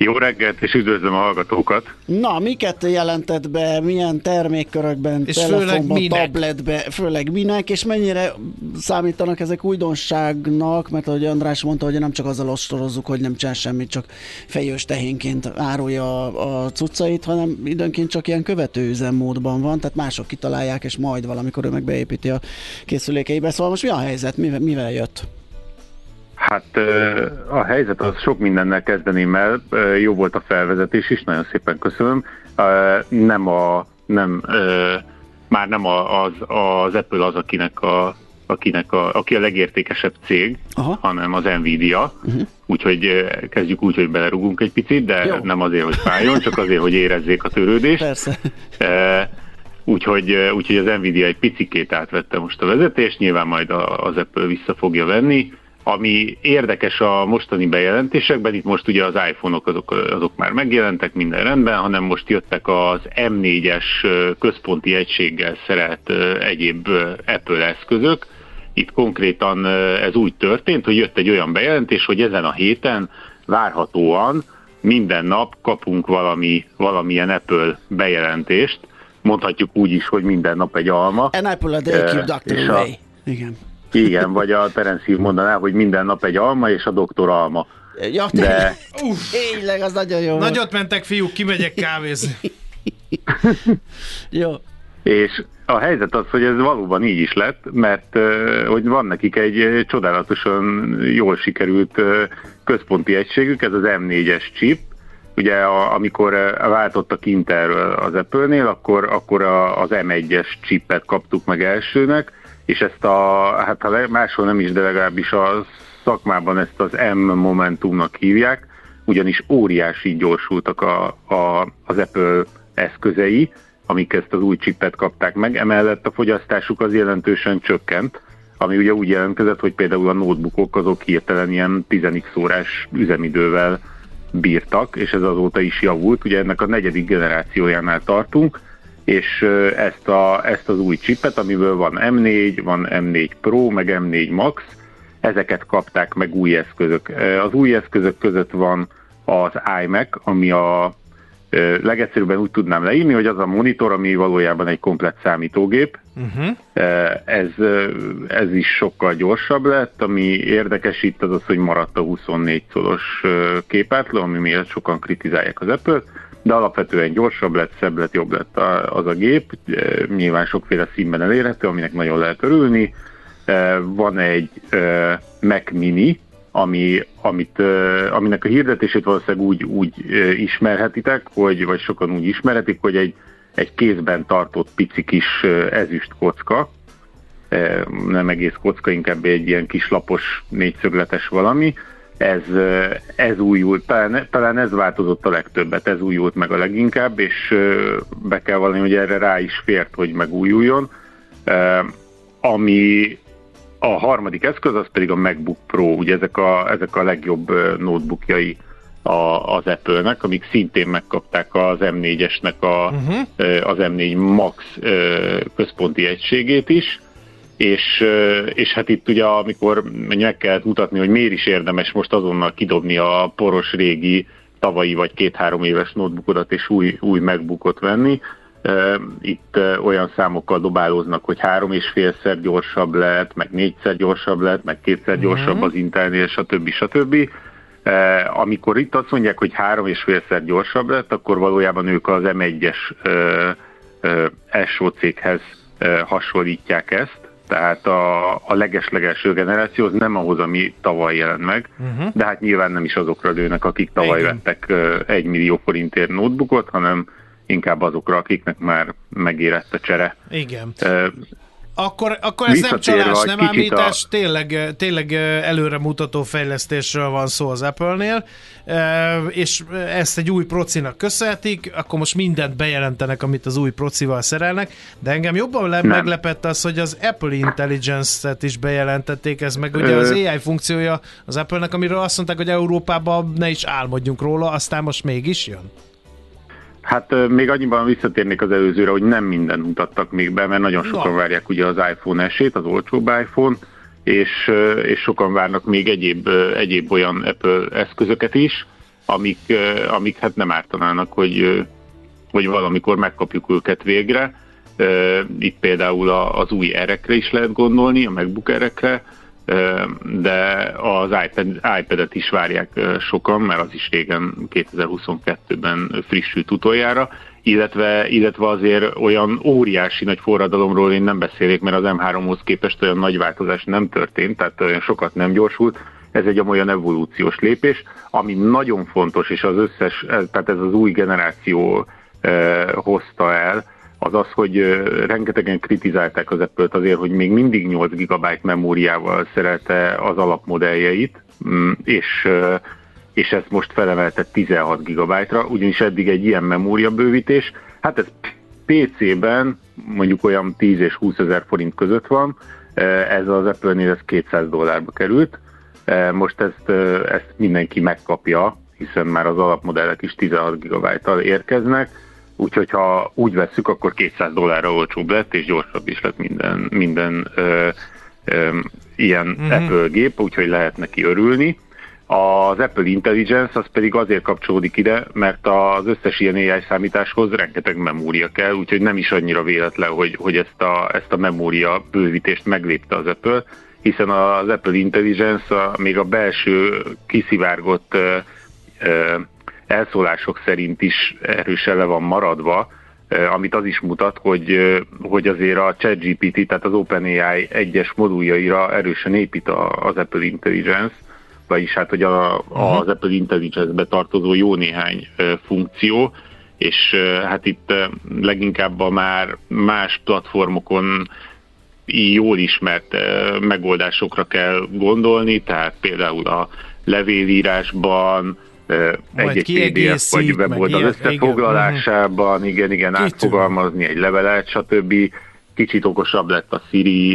Speaker 9: Jó reggelt, és üdvözlöm a hallgatókat!
Speaker 6: Na, miket jelentett be, milyen termékkörökben, és telefonban, tabletben, főleg minek, és mennyire számítanak ezek újdonságnak, mert ahogy András mondta, hogy nem csak azzal ostorozzuk, hogy nem csinál semmit, csak fejős tehénként árulja a, a cuccait, hanem időnként csak ilyen követő üzemmódban van, tehát mások kitalálják, és majd valamikor ő meg beépíti a készülékeibe. Szóval most mi a helyzet, mivel, mivel jött?
Speaker 9: Hát a helyzet az sok mindennel kezdeném el, jó volt a felvezetés is, nagyon szépen köszönöm. Nem a, nem, már nem az, az Apple az, akinek a, akinek a, aki a legértékesebb cég, aha, hanem az Nvidia, uh-huh. Úgyhogy kezdjük úgy, hogy belerugunk egy picit, de jó. Nem azért, hogy fájjon, csak azért, hogy érezzék a törődést.
Speaker 6: Persze.
Speaker 9: Úgyhogy, úgyhogy az Nvidia egy picikét átvette most a vezetést, nyilván majd az Apple vissza fogja venni. Ami érdekes a mostani bejelentésekben, itt most ugye az iPhone-ok azok, azok már megjelentek, minden rendben, hanem most jöttek az em négyes központi egységgel szerelt egyéb Apple eszközök. Itt konkrétan ez úgy történt, hogy jött egy olyan bejelentés, hogy ezen a héten várhatóan minden nap kapunk valami, valamilyen Apple bejelentést. Mondhatjuk úgy is, hogy minden nap egy alma.
Speaker 6: An Apple a day keep doctor away. Igen.
Speaker 9: Igen, vagy a Terence Hill mondaná, hogy minden nap egy alma, és a doktor alma.
Speaker 6: Ja, de... Tényleg, az nagyon jó.
Speaker 3: Nagyot mentek, fiúk, kimegyek kávézni.
Speaker 6: Jó.
Speaker 9: És a helyzet az, hogy ez valóban így is lett, mert hogy van nekik egy csodálatosan jól sikerült központi egységük, ez az em négyes chip. Ugye a, amikor váltottak Intelről az Apple-nél, akkor, akkor a, az em egyes chipet kaptuk meg elsőnek, és ezt a, hát ha máshol nem is, de legalábbis a szakmában ezt az M-momentumnak hívják, ugyanis óriási gyorsultak a, a, az Apple eszközei, amik ezt az új chipet kapták meg, emellett a fogyasztásuk az jelentősen csökkent, ami ugye úgy jelentkezett, hogy például a notebookok azok hirtelen ilyen tíz x órás üzemidővel bírtak, és ez azóta is javult, ugye ennek a negyedik generációjánál tartunk, és ezt, a, ezt az új chipet, amiből van em négy, van em négy Pro, meg em négy Max, ezeket kapták meg új eszközök. Az új eszközök között van az iMac, ami a legegyszerűbben úgy tudnám leírni, hogy az a monitor, ami valójában egy komplett számítógép. Uh-huh. Ez, ez is sokkal gyorsabb lett, ami érdekes itt az az, hogy maradt a huszonnégy colos képátló, ami miatt sokan kritizálják az Apple-t, de alapvetően gyorsabb lett, szebb lett, jobb lett az a gép, nyilván sokféle színben elérhető, aminek nagyon lehet örülni. Van egy Mac Mini, ami, amit, aminek a hirdetését valószínűleg úgy, úgy ismerhetitek, hogy, vagy sokan úgy ismerhetik, hogy egy, egy kézben tartott pici kis ezüst kocka, nem egész kocka, inkább egy ilyen kis lapos négyszögletes valami. Ez, ez újult, talán, talán ez változott a legtöbbet, ez újult meg a leginkább, és be kell vallani, hogy erre rá is fért, hogy megújuljon. Ami a harmadik eszköz, az pedig a MacBook Pro, ugye ezek a, ezek a legjobb notebookjai a, az Apple-nek, amik szintén megkapták az em négyesnek a, uh-huh. az em négy Max központi egységét is, és, és hát itt ugye amikor meg kellett mutatni, hogy miért is érdemes most azonnal kidobni a poros régi tavalyi vagy két-három éves notebookodat és új, új MacBookot venni, itt olyan számokkal dobálóznak, hogy három és félszer gyorsabb lett, meg négyszer gyorsabb lett, meg kétszer gyorsabb az Intelnél, stb. stb. Amikor itt azt mondják, hogy három és félszer gyorsabb lett, akkor valójában ők az em egyes es o céghez hasonlítják ezt, tehát a, a leges-legelső generáció az nem ahhoz, ami tavaly jelent meg, uh-huh. de hát nyilván nem is azokra lőnek, akik tavaly igen. vettek egy millió forintért notebookot, hanem inkább azokra, akiknek már megérett a csere.
Speaker 3: Igen. Uh, akkor, akkor ez nem csalás, nem ámítás, a... tényleg, tényleg előremutató fejlesztésről van szó az Apple-nél, és ezt egy új procinak köszönhetik, akkor most mindent bejelentenek, amit az új procival szerelnek, de engem jobban le- meglepett az, hogy az Apple Intelligence-et is bejelentették, ez meg ugye az á i funkciója az Apple-nek, amiről azt mondták, hogy Európában ne is álmodjunk róla, aztán most mégis jön.
Speaker 9: Hát még annyiban visszatérnék az előzőre, hogy nem mindent mutattak még be, mert nagyon sokan no. várják ugye az iPhone esét, az olcsóbb iPhone, és, és sokan várnak még egyéb, egyéb olyan Apple eszközöket is. amik, amik hát nem ártanának, hogy, hogy valamikor megkapjuk őket végre. Itt például az új erekre is lehet gondolni, a MacBook erekre, de az iPad, iPad-et is várják sokan, mert az is régen kétezer-huszonkettőben frissült utoljára, illetve, illetve azért olyan óriási nagy forradalomról én nem beszélek, mert az em háromhoz képest olyan nagy változás nem történt, tehát olyan sokat nem gyorsult. Ez egy olyan evolúciós lépés, ami nagyon fontos, és az összes, tehát ez az új generáció eh, hozta el, az az, hogy eh, rengetegen kritizálták az Apple-t azért, hogy még mindig nyolc gigabyte memóriával szerelte az alapmodelljeit, és, eh, és ezt most felemelte tizenhat gigabyte-ra, ugyanis eddig egy ilyen memóriabővítés, hát ez pé cében mondjuk olyan tíz és húsz ezer forint között van, eh, ez az Apple-nél ez kétszáz dollárba került. Most ezt, ezt mindenki megkapja, hiszen már az alapmodellek is tizenhat gigabyte-tal érkeznek, úgyhogy ha úgy vesszük, akkor kétszáz dollárra olcsóbb lett, és gyorsabb is lett minden, minden ö, ö, ilyen mm-hmm. Apple gép, úgyhogy lehet neki örülni. Az Apple Intelligence az pedig azért kapcsolódik ide, mert az összes ilyen á i számításhoz rengeteg memória kell, úgyhogy nem is annyira véletlen, hogy, hogy ezt, a, ezt a memória bővítést meglépte az Apple, hiszen az Apple Intelligence a, még a belső kiszivárgott ö, ö, elszólások szerint is erősen le van maradva, ö, amit az is mutat, hogy, ö, hogy azért a ChatGPT, tehát az OpenAI egyes moduljaira erősen épít a, az Apple Intelligence, vagyis hát, hogy a, az Apple Intelligence-be tartozó jó néhány ö, funkció, és ö, hát itt ö, leginkább a már más platformokon jól ismert megoldásokra kell gondolni, tehát például a levélírásban, egy-egy pé dé ef vagy weboldal összefoglalásában, igen, igen, igen átfogalmazni egy levelet, stb. Kicsit okosabb lett a Siri,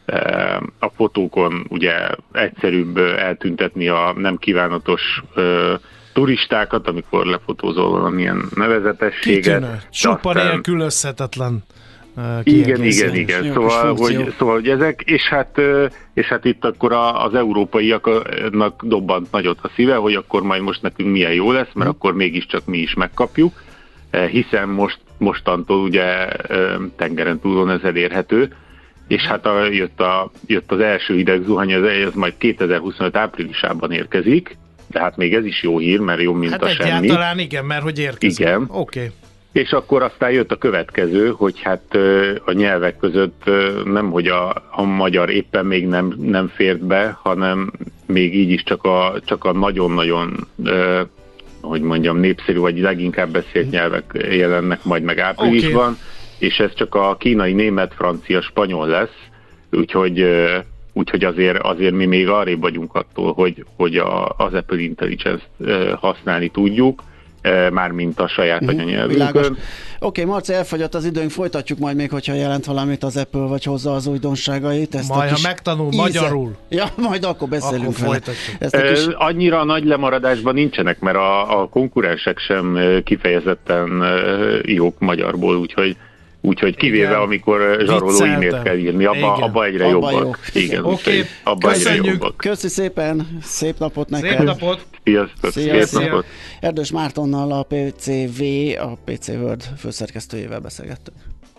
Speaker 9: a fotókon ugye egyszerűbb eltüntetni a nem kívánatos turistákat, amikor lefotózol valamilyen nevezetességet.
Speaker 3: Kitűnő, csupa nélkülözhetetlen.
Speaker 9: Igen, igen, igen. Szóval hogy, szóval, hogy ezek, és hát, és hát itt akkor az európaiaknak dobbant nagyot a szíve, hogy akkor majd most nekünk milyen jó lesz, mert akkor mégiscsak mi is megkapjuk, hiszen most, mostantól ugye tengeren túlon ez elérhető, és hát a, jött, a, jött az első hidegzuhany, ez, ez majd kétezer-huszonöt áprilisában érkezik, de hát még ez is jó hír, mert jobb, mint
Speaker 3: hát
Speaker 9: a semmi.
Speaker 3: Hát egyáltalán igen, mert hogy érkezik.
Speaker 9: Igen.
Speaker 3: Oké. Okay.
Speaker 9: És akkor aztán jött a következő, hogy hát a nyelvek között nem, hogy a, a magyar éppen még nem, nem fért be, hanem még így is csak a, csak a nagyon-nagyon, eh, hogy mondjam, népszerű, vagy leginkább beszélt nyelvek jelennek majd meg áprilisban, okay. És ez csak a kínai, német, francia, spanyol lesz, úgyhogy, eh, úgyhogy azért, azért mi még arrébb vagyunk attól, hogy, hogy a, az Apple Intelligence-t eh, használni tudjuk, mármint a saját anyanyelvünkön.
Speaker 6: Oké, okay, Marci, elfogyott az időnk, folytatjuk majd még, hogyha jelent valamit az Apple, vagy hozza az újdonságait. Ezt
Speaker 3: majd, ha megtanul íze... magyarul.
Speaker 6: Ja, majd akkor beszélünk
Speaker 3: akkor
Speaker 6: vele.
Speaker 9: Kis... Annyira nagy lemaradásban nincsenek, mert a, a konkurensek sem kifejezetten jók magyarból, úgyhogy Úgyhogy kivéve, igen. amikor zsaroló e-mailt kell írni, abba, abba egyre abba jobbak. Jó. Igen,
Speaker 3: okay.
Speaker 9: abba egyre jobbak.
Speaker 6: Köszi szépen, szép napot neked.
Speaker 3: Szép napot.
Speaker 9: Sziasztok, szép szia. napot.
Speaker 6: Erdős Mártonnal, a pé cé vé, a pé cé World főszerkesztőjével beszélgettünk.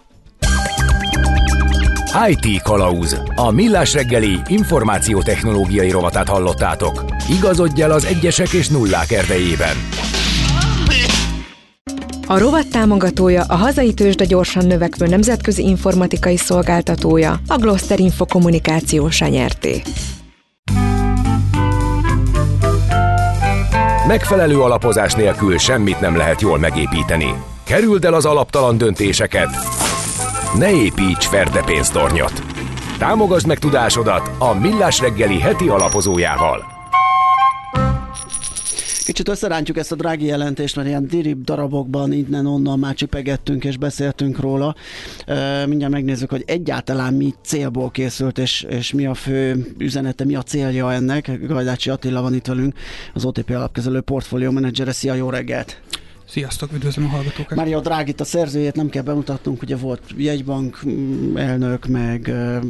Speaker 1: i té Kalauz. A Millás reggeli információtechnológiai rovatát hallottátok. Igazodj el az egyesek és nullák erdejében.
Speaker 5: A rovat támogatója, a hazai tőzsde gyorsan növekvő nemzetközi informatikai szolgáltatója, a Gloster Info Kommunikációs Nyerté.
Speaker 1: Megfelelő alapozás nélkül semmit nem lehet jól megépíteni. Kerüld el az alaptalan döntéseket. Ne építs ferde pénztornyot. Támogasd meg tudásodat a Millás reggeli heti alapozójával.
Speaker 6: Kicsit összerántjuk ezt a drági jelentést, mert ilyen dirib darabokban innen-onnan már csipegettünk és beszéltünk róla. E, mindjárt megnézzük, hogy egyáltalán mi célból készült, és, és mi a fő üzenete, mi a célja ennek. Gajdácsi Attila van itt velünk, az o té pé alapkezelő portfólió menedzsere. Szia, jó reggelt!
Speaker 10: Sziasztok, üdvözlöm a hallgatókat!
Speaker 6: Mário Drágit, a szerzőjét nem kell bemutatnunk, ugye volt jegybank elnök, meg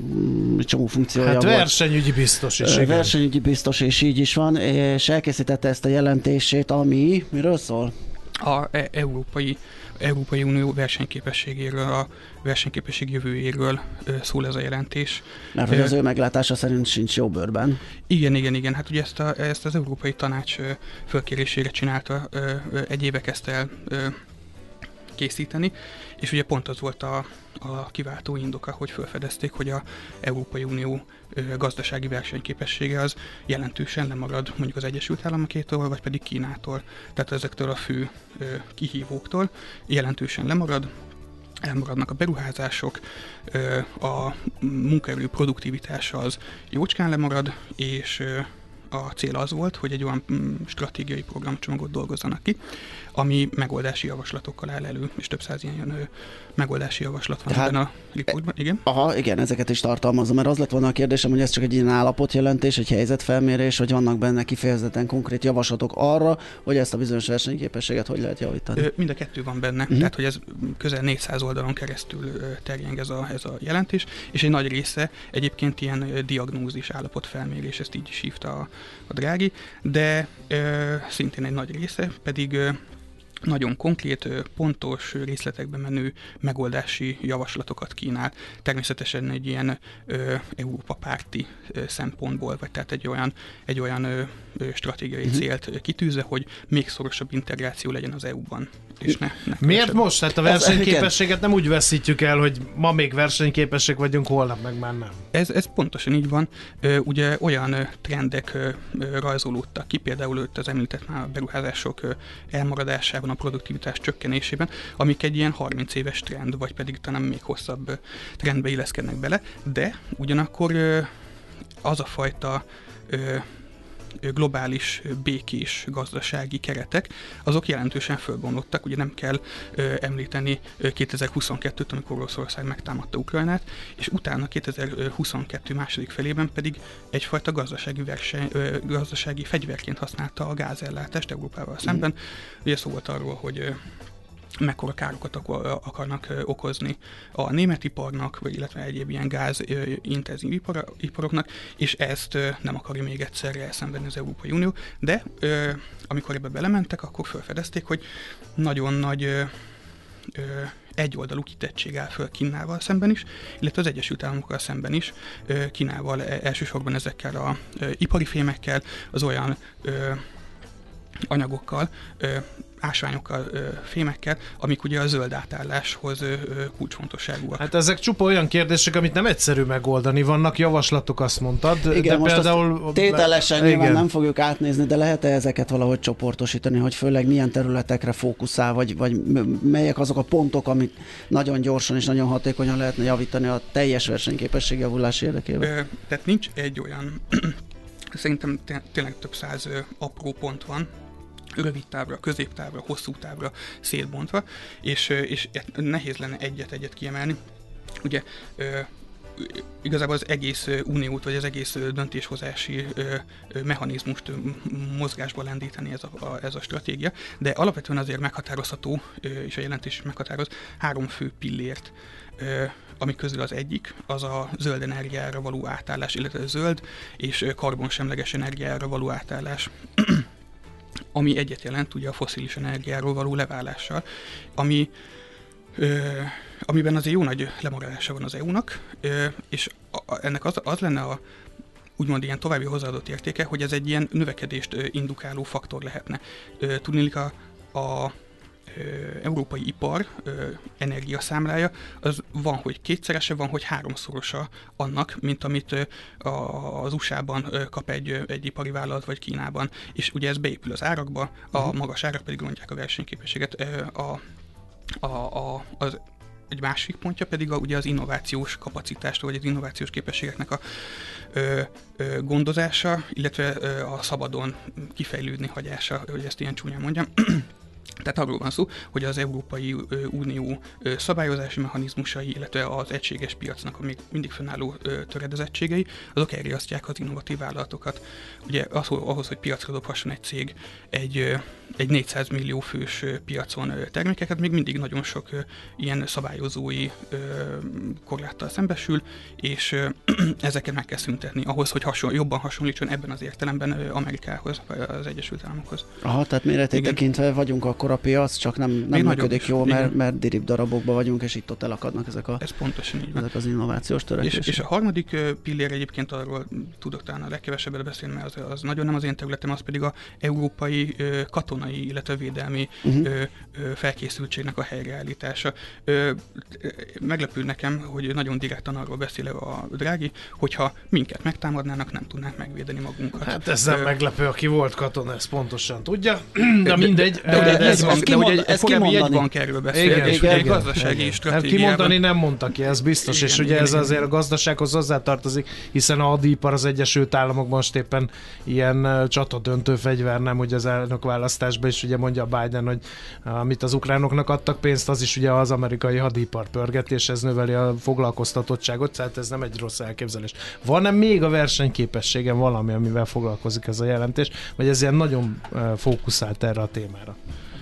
Speaker 6: uh, csomó funkciója
Speaker 3: hát
Speaker 6: volt.
Speaker 3: versenyügyi biztos is.
Speaker 6: Uh, versenyügyi biztos, és így is van, és elkészítette ezt a jelentését, ami miről szól?
Speaker 10: A e- európai, Európai Unió versenyképességéről, a versenyképesség jövőjéről ö, szól ez a jelentés.
Speaker 6: Mert hogy az ő meglátása szerint sincs jó bőrben.
Speaker 10: Igen, igen, igen. Hát ugye ezt, a, ezt az Európai Tanács ö, fölkérésére csinálta, ö, ö, egy éve kezdte el ö, készíteni, és ugye pont az volt a, a kiváltó indoka, hogy felfedezték, hogy a Európai Unió ö, gazdasági versenyképessége az jelentősen lemarad mondjuk az Egyesült Államokétól, vagy pedig Kínától. Tehát ezektől a fő ö, kihívóktól jelentősen lemarad, elmaradnak a beruházások, ö, a munkaerő produktivitása az jócskán lemarad, és ö, a cél az volt, hogy egy olyan stratégiai programcsomagot dolgozzanak ki, ami megoldási javaslatokkal áll elő, és több száz ilyen megoldási javaslat van ebben a riportban. Igen?
Speaker 6: Aha, igen, ezeket is tartalmazom, mert az lett volna a kérdésem, hogy ez csak egy ilyen állapotjelentés, egy helyzetfelmérés, hogy vannak benne kifejezetten konkrét javaslatok arra, hogy ezt a bizonyos versenyképességet hogy lehet javítani.
Speaker 10: Mind a kettő van benne, uh-huh. Tehát hogy ez közel négyszáz oldalon keresztül terjeng ez a, ez a jelentés, és egy nagy része egyébként ilyen diagnózis, állapotfelmérés, ezt így is hívta a, a Drági, de ö, szintén egy nagy része pedig ö, nagyon konkrét, pontos, részletekbe menő megoldási javaslatokat kínál. Természetesen egy ilyen ö, Európa párti ö, szempontból, vagy tehát egy olyan, egy olyan ö, stratégiai uh-huh. célt kitűzve, hogy még szorosabb integráció legyen az é u-ban. És ne, ne
Speaker 3: Miért most? Tehát a versenyképességet nem úgy veszítjük el, hogy ma még versenyképesek vagyunk, holnap meg már nem.
Speaker 10: Ez, ez pontosan így van. Ö, ugye olyan ö, trendek ö, ö, rajzolódtak ki, például ott az említett már beruházások ö, elmaradásában, a produktivitás csökkenésében, amik egy ilyen harminc éves trend, vagy pedig talán még hosszabb ö, trendbe illeszkednek bele, de ugyanakkor ö, az a fajta ö, globális, békés gazdasági keretek, azok jelentősen fölbomlottak. Ugye nem kell ö, említeni kétezer-huszonkettőt, amikor Oroszország megtámadta Ukrajnát, és utána kétezer-huszonkettő második felében pedig egyfajta gazdasági, verseny, ö, gazdasági fegyverként használta a gázellátást Európával szemben. Mm. Ugye szó volt arról, hogy ö, mekkora károkat akarnak okozni a német iparnak, vagy illetve egyéb ilyen gázintenzív ipar, iparoknak, és ezt nem akarja még egyszer elszenvedni az Európai Unió, de amikor ebbe belementek, akkor felfedezték, hogy nagyon nagy egyoldalú kitettség áll föl Kínával szemben is, illetve az Egyesült Államokkal szemben is, Kínával elsősorban ezekkel a ipari fémekkel, az olyan anyagokkal, ásványokkal, fémekkel, amik ugye a zöld átálláshoz kulcsfontosságúak.
Speaker 3: Hát ezek csupa olyan kérdések, amit nem egyszerű megoldani. Vannak javaslatok, azt mondtad.
Speaker 6: Igen,
Speaker 3: de
Speaker 6: most
Speaker 3: például...
Speaker 6: tételesen nyilván nem fogjuk átnézni, de lehet-e ezeket valahogy csoportosítani, hogy főleg milyen területekre fókuszál, vagy, vagy melyek azok a pontok, amit nagyon gyorsan és nagyon hatékonyan lehetne javítani a teljes versenyképesség javulás érdekében?
Speaker 10: Ö, tehát nincs egy olyan, szerintem tényleg több száz apró pont van, rövid távra, középtávra, hosszú távra szétbontva, és, és nehéz lenne egyet-egyet kiemelni. Ugye igazából az egész uniót, vagy az egész döntéshozási mechanizmust mozgásba lendíteni ez a, a, ez a stratégia, de alapvetően azért meghatározható, és a jelentés meghatároz három fő pillért, amik közül az egyik, az a zöld energiára való átállás, illetve zöld és karbonsemleges energiára való átállás. Ami egyet jelent ugye a fosszilis energiáról való leválással, ami, ö, amiben azért jó nagy lemaradása van az é u-nak, ö, és a, ennek az, az lenne a úgymond ilyen további hozzáadott értéke, hogy ez egy ilyen növekedést ö, indukáló faktor lehetne. Ö, tudniillik a, a európai ipar ö, energiaszámlája, az van, hogy kétszerese, van, hogy háromszorosa annak, mint amit ö, az u es á-ban ö, kap egy, egy ipari vállalat, vagy Kínában. És ugye ez beépül az árakba, a magas árak pedig rontják a versenyképességet. Ö, a, a, a, az egy másik pontja pedig a, ugye az innovációs kapacitást, vagy az innovációs képességeknek a ö, ö, gondozása, illetve ö, a szabadon kifejlődni hagyása, hogy ezt ilyen csúnyán mondjam. Tehát arról van szó, hogy az Európai Unió szabályozási mechanizmusai, illetve az egységes piacnak a még mindig fennálló töredezettségei, azok elriasztják az innovatív vállalatokat. Ugye ahhoz, hogy piacra dobhasson egy cég egy, egy négyszáz millió fős piacon termékeket, még mindig nagyon sok ilyen szabályozói korláttal szembesül, és ezeket meg kell szüntetni ahhoz, hogy hasonl- jobban hasonlítson ebben az értelemben Amerikához, vagy az Egyesült Államokhoz.
Speaker 6: Aha, tehát méretét tekintve vagyunk akkor a piac, csak nem, nem működik jól, mert, mert dirib darabokban vagyunk, és itt ott elakadnak ezek, a,
Speaker 10: Ez pontosan így van.
Speaker 6: ezek az innovációs törekvések.
Speaker 10: És, és a harmadik pillér egyébként arról tudok talán a legkevesebbet beszélni, mert az, az nagyon nem az én területem, az pedig a európai ö, katonai, illetve védelmi uh-huh. ö, ö, felkészültségnek a helyreállítása. Ö, meglepő nekem, hogy nagyon direktan arról beszél a Draghi, hogyha minket megtámadnának, nem tudnánk megvédeni magunkat.
Speaker 3: Hát ez nem ö, meglepő, aki volt katona, ezt pontosan tudja, de mindegy.
Speaker 10: De, de, de, de ez, ez, de ugye egy korábbi jegybank erről beszél, igen, és igen, egy gazdasági igen. stratégiában.
Speaker 3: Kimondani nem mondta ki, ez biztos, igen, és igen, ugye igen, ez igen. azért a gazdasághoz hozzátartozik, hiszen a hadipar az Egyesült Államokban most éppen ilyen csatadöntő fegyver, nem ugye az elnökválasztásban is ugye mondja Biden, hogy amit az ukránoknak adtak pénzt, az is ugye az amerikai hadipar pörgetés, ez növeli a foglalkoztatottságot, tehát ez nem egy rossz elképzelés. Van-e még a versenyképességen valami, amivel foglalkozik ez a jelentés, vagy ez ilyen nagyon fókuszált erre a témára?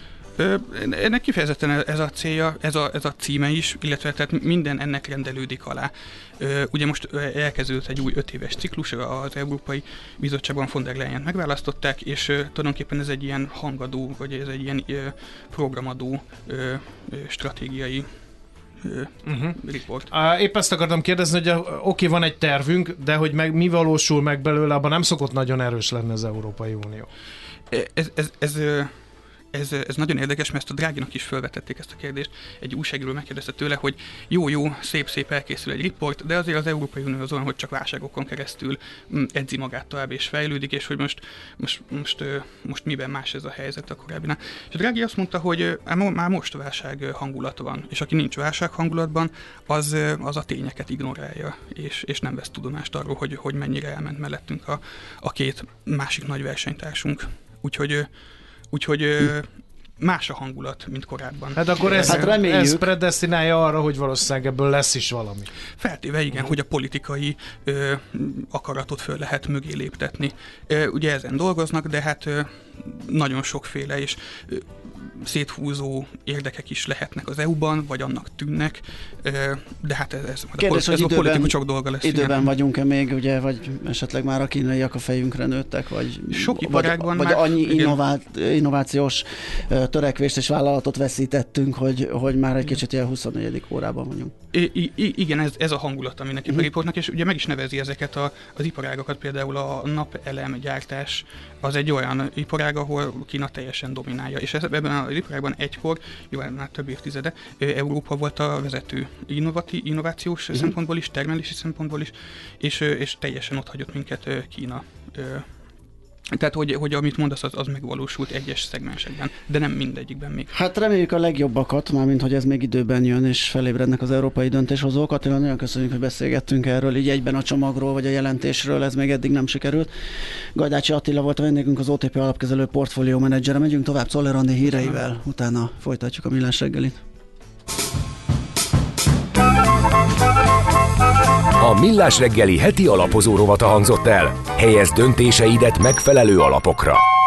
Speaker 10: Ennek kifejezetten ez a célja, ez a, ez a címe is, illetve tehát minden ennek rendelődik alá. Ugye most elkezdődött egy új öt éves ciklus, az Európai Bizottságban von der Leyen megválasztották, és tulajdonképpen ez egy ilyen hangadó, vagy ez egy ilyen programadó stratégiai Uh-huh. report.
Speaker 3: Épp ezt akartam kérdezni, hogy oké, okay, van egy tervünk, de hogy meg, mi valósul meg belőle, abban nem szokott nagyon erős lenni az Európai Unió.
Speaker 10: Ez, ez, ez, ez, ez nagyon érdekes, mert ezt a Draghinak is felvetették ezt a kérdést. Egy újságíró megkérdezte tőle, hogy jó-jó, szép-szép elkészül egy report, de azért az Európai Unió az olyan, hogy csak válságokon keresztül edzi magát tovább és fejlődik, és hogy most, most, most, most miben más ez a helyzet a korábbinál. És a Draghi azt mondta, hogy már most válság hangulat van, és aki nincs válság hangulatban, az, az a tényeket ignorálja, és, és nem vesz tudomást arról, hogy, hogy mennyire elment mellettünk a, a két másik nagy versenytársunk. Úgyhogy Úgyhogy más a hangulat, mint korábban.
Speaker 3: Hát akkor ez, hát ez predesztinálja arra, hogy valószínűleg ebből lesz is valami.
Speaker 10: Feltéve igen, hogy a politikai ö, akaratot föl lehet mögé léptetni. Ö, ugye ezen dolgoznak, de hát ö, nagyon sokféle és ö, széthúzó érdekek is lehetnek az é u-ban, vagy annak tűnnek, de hát ez, ez,
Speaker 6: Kérdés,
Speaker 10: a, ez
Speaker 6: időben,
Speaker 10: a politikusok dolga lesz.
Speaker 6: Időben
Speaker 10: igen.
Speaker 6: vagyunk-e még, ugye, vagy esetleg már a kínaiak a fejünkre nőttek, vagy,
Speaker 10: sok iparágban
Speaker 6: vagy,
Speaker 10: már,
Speaker 6: vagy annyi innovált, innovációs törekvést és vállalatot veszítettünk, hogy, hogy már egy kicsit ilyen huszonnegyedik órában vagyunk.
Speaker 10: I, I, igen, ez, ez a hangulat, aminek uh-huh. a riportnak, és ugye meg is nevezi ezeket a, az iparágakat, például a napelem gyártás, az egy olyan iparág, ahol Kína teljesen dominálja, és ebben az iparágban egykor, jó, már több évtizede, Európa volt a vezető innovati, innovációs uh-huh. szempontból is, termelési szempontból is, és, és teljesen ott hagyott minket Kína. Tehát, hogy, hogy amit mondasz, az, az megvalósult egyes szegmensekben, de nem mindegyikben még.
Speaker 6: Hát reméljük a legjobbakat, mármint, hogy ez még időben jön, és felébrednek az európai döntéshozók. Attila, nagyon köszönjük, hogy beszélgettünk erről, így egyben a csomagról, vagy a jelentésről, ez még eddig nem sikerült. Gajdácsi Attila volt a vendégünk, az o té pé alapkezelő portfólió menedzsere. Megyünk tovább Czoller Andi híreivel, utána folytatjuk a Millás reggelit.
Speaker 1: A Millás reggeli heti alapozó rovata hangzott el. Helyezd döntéseidet megfelelő alapokra.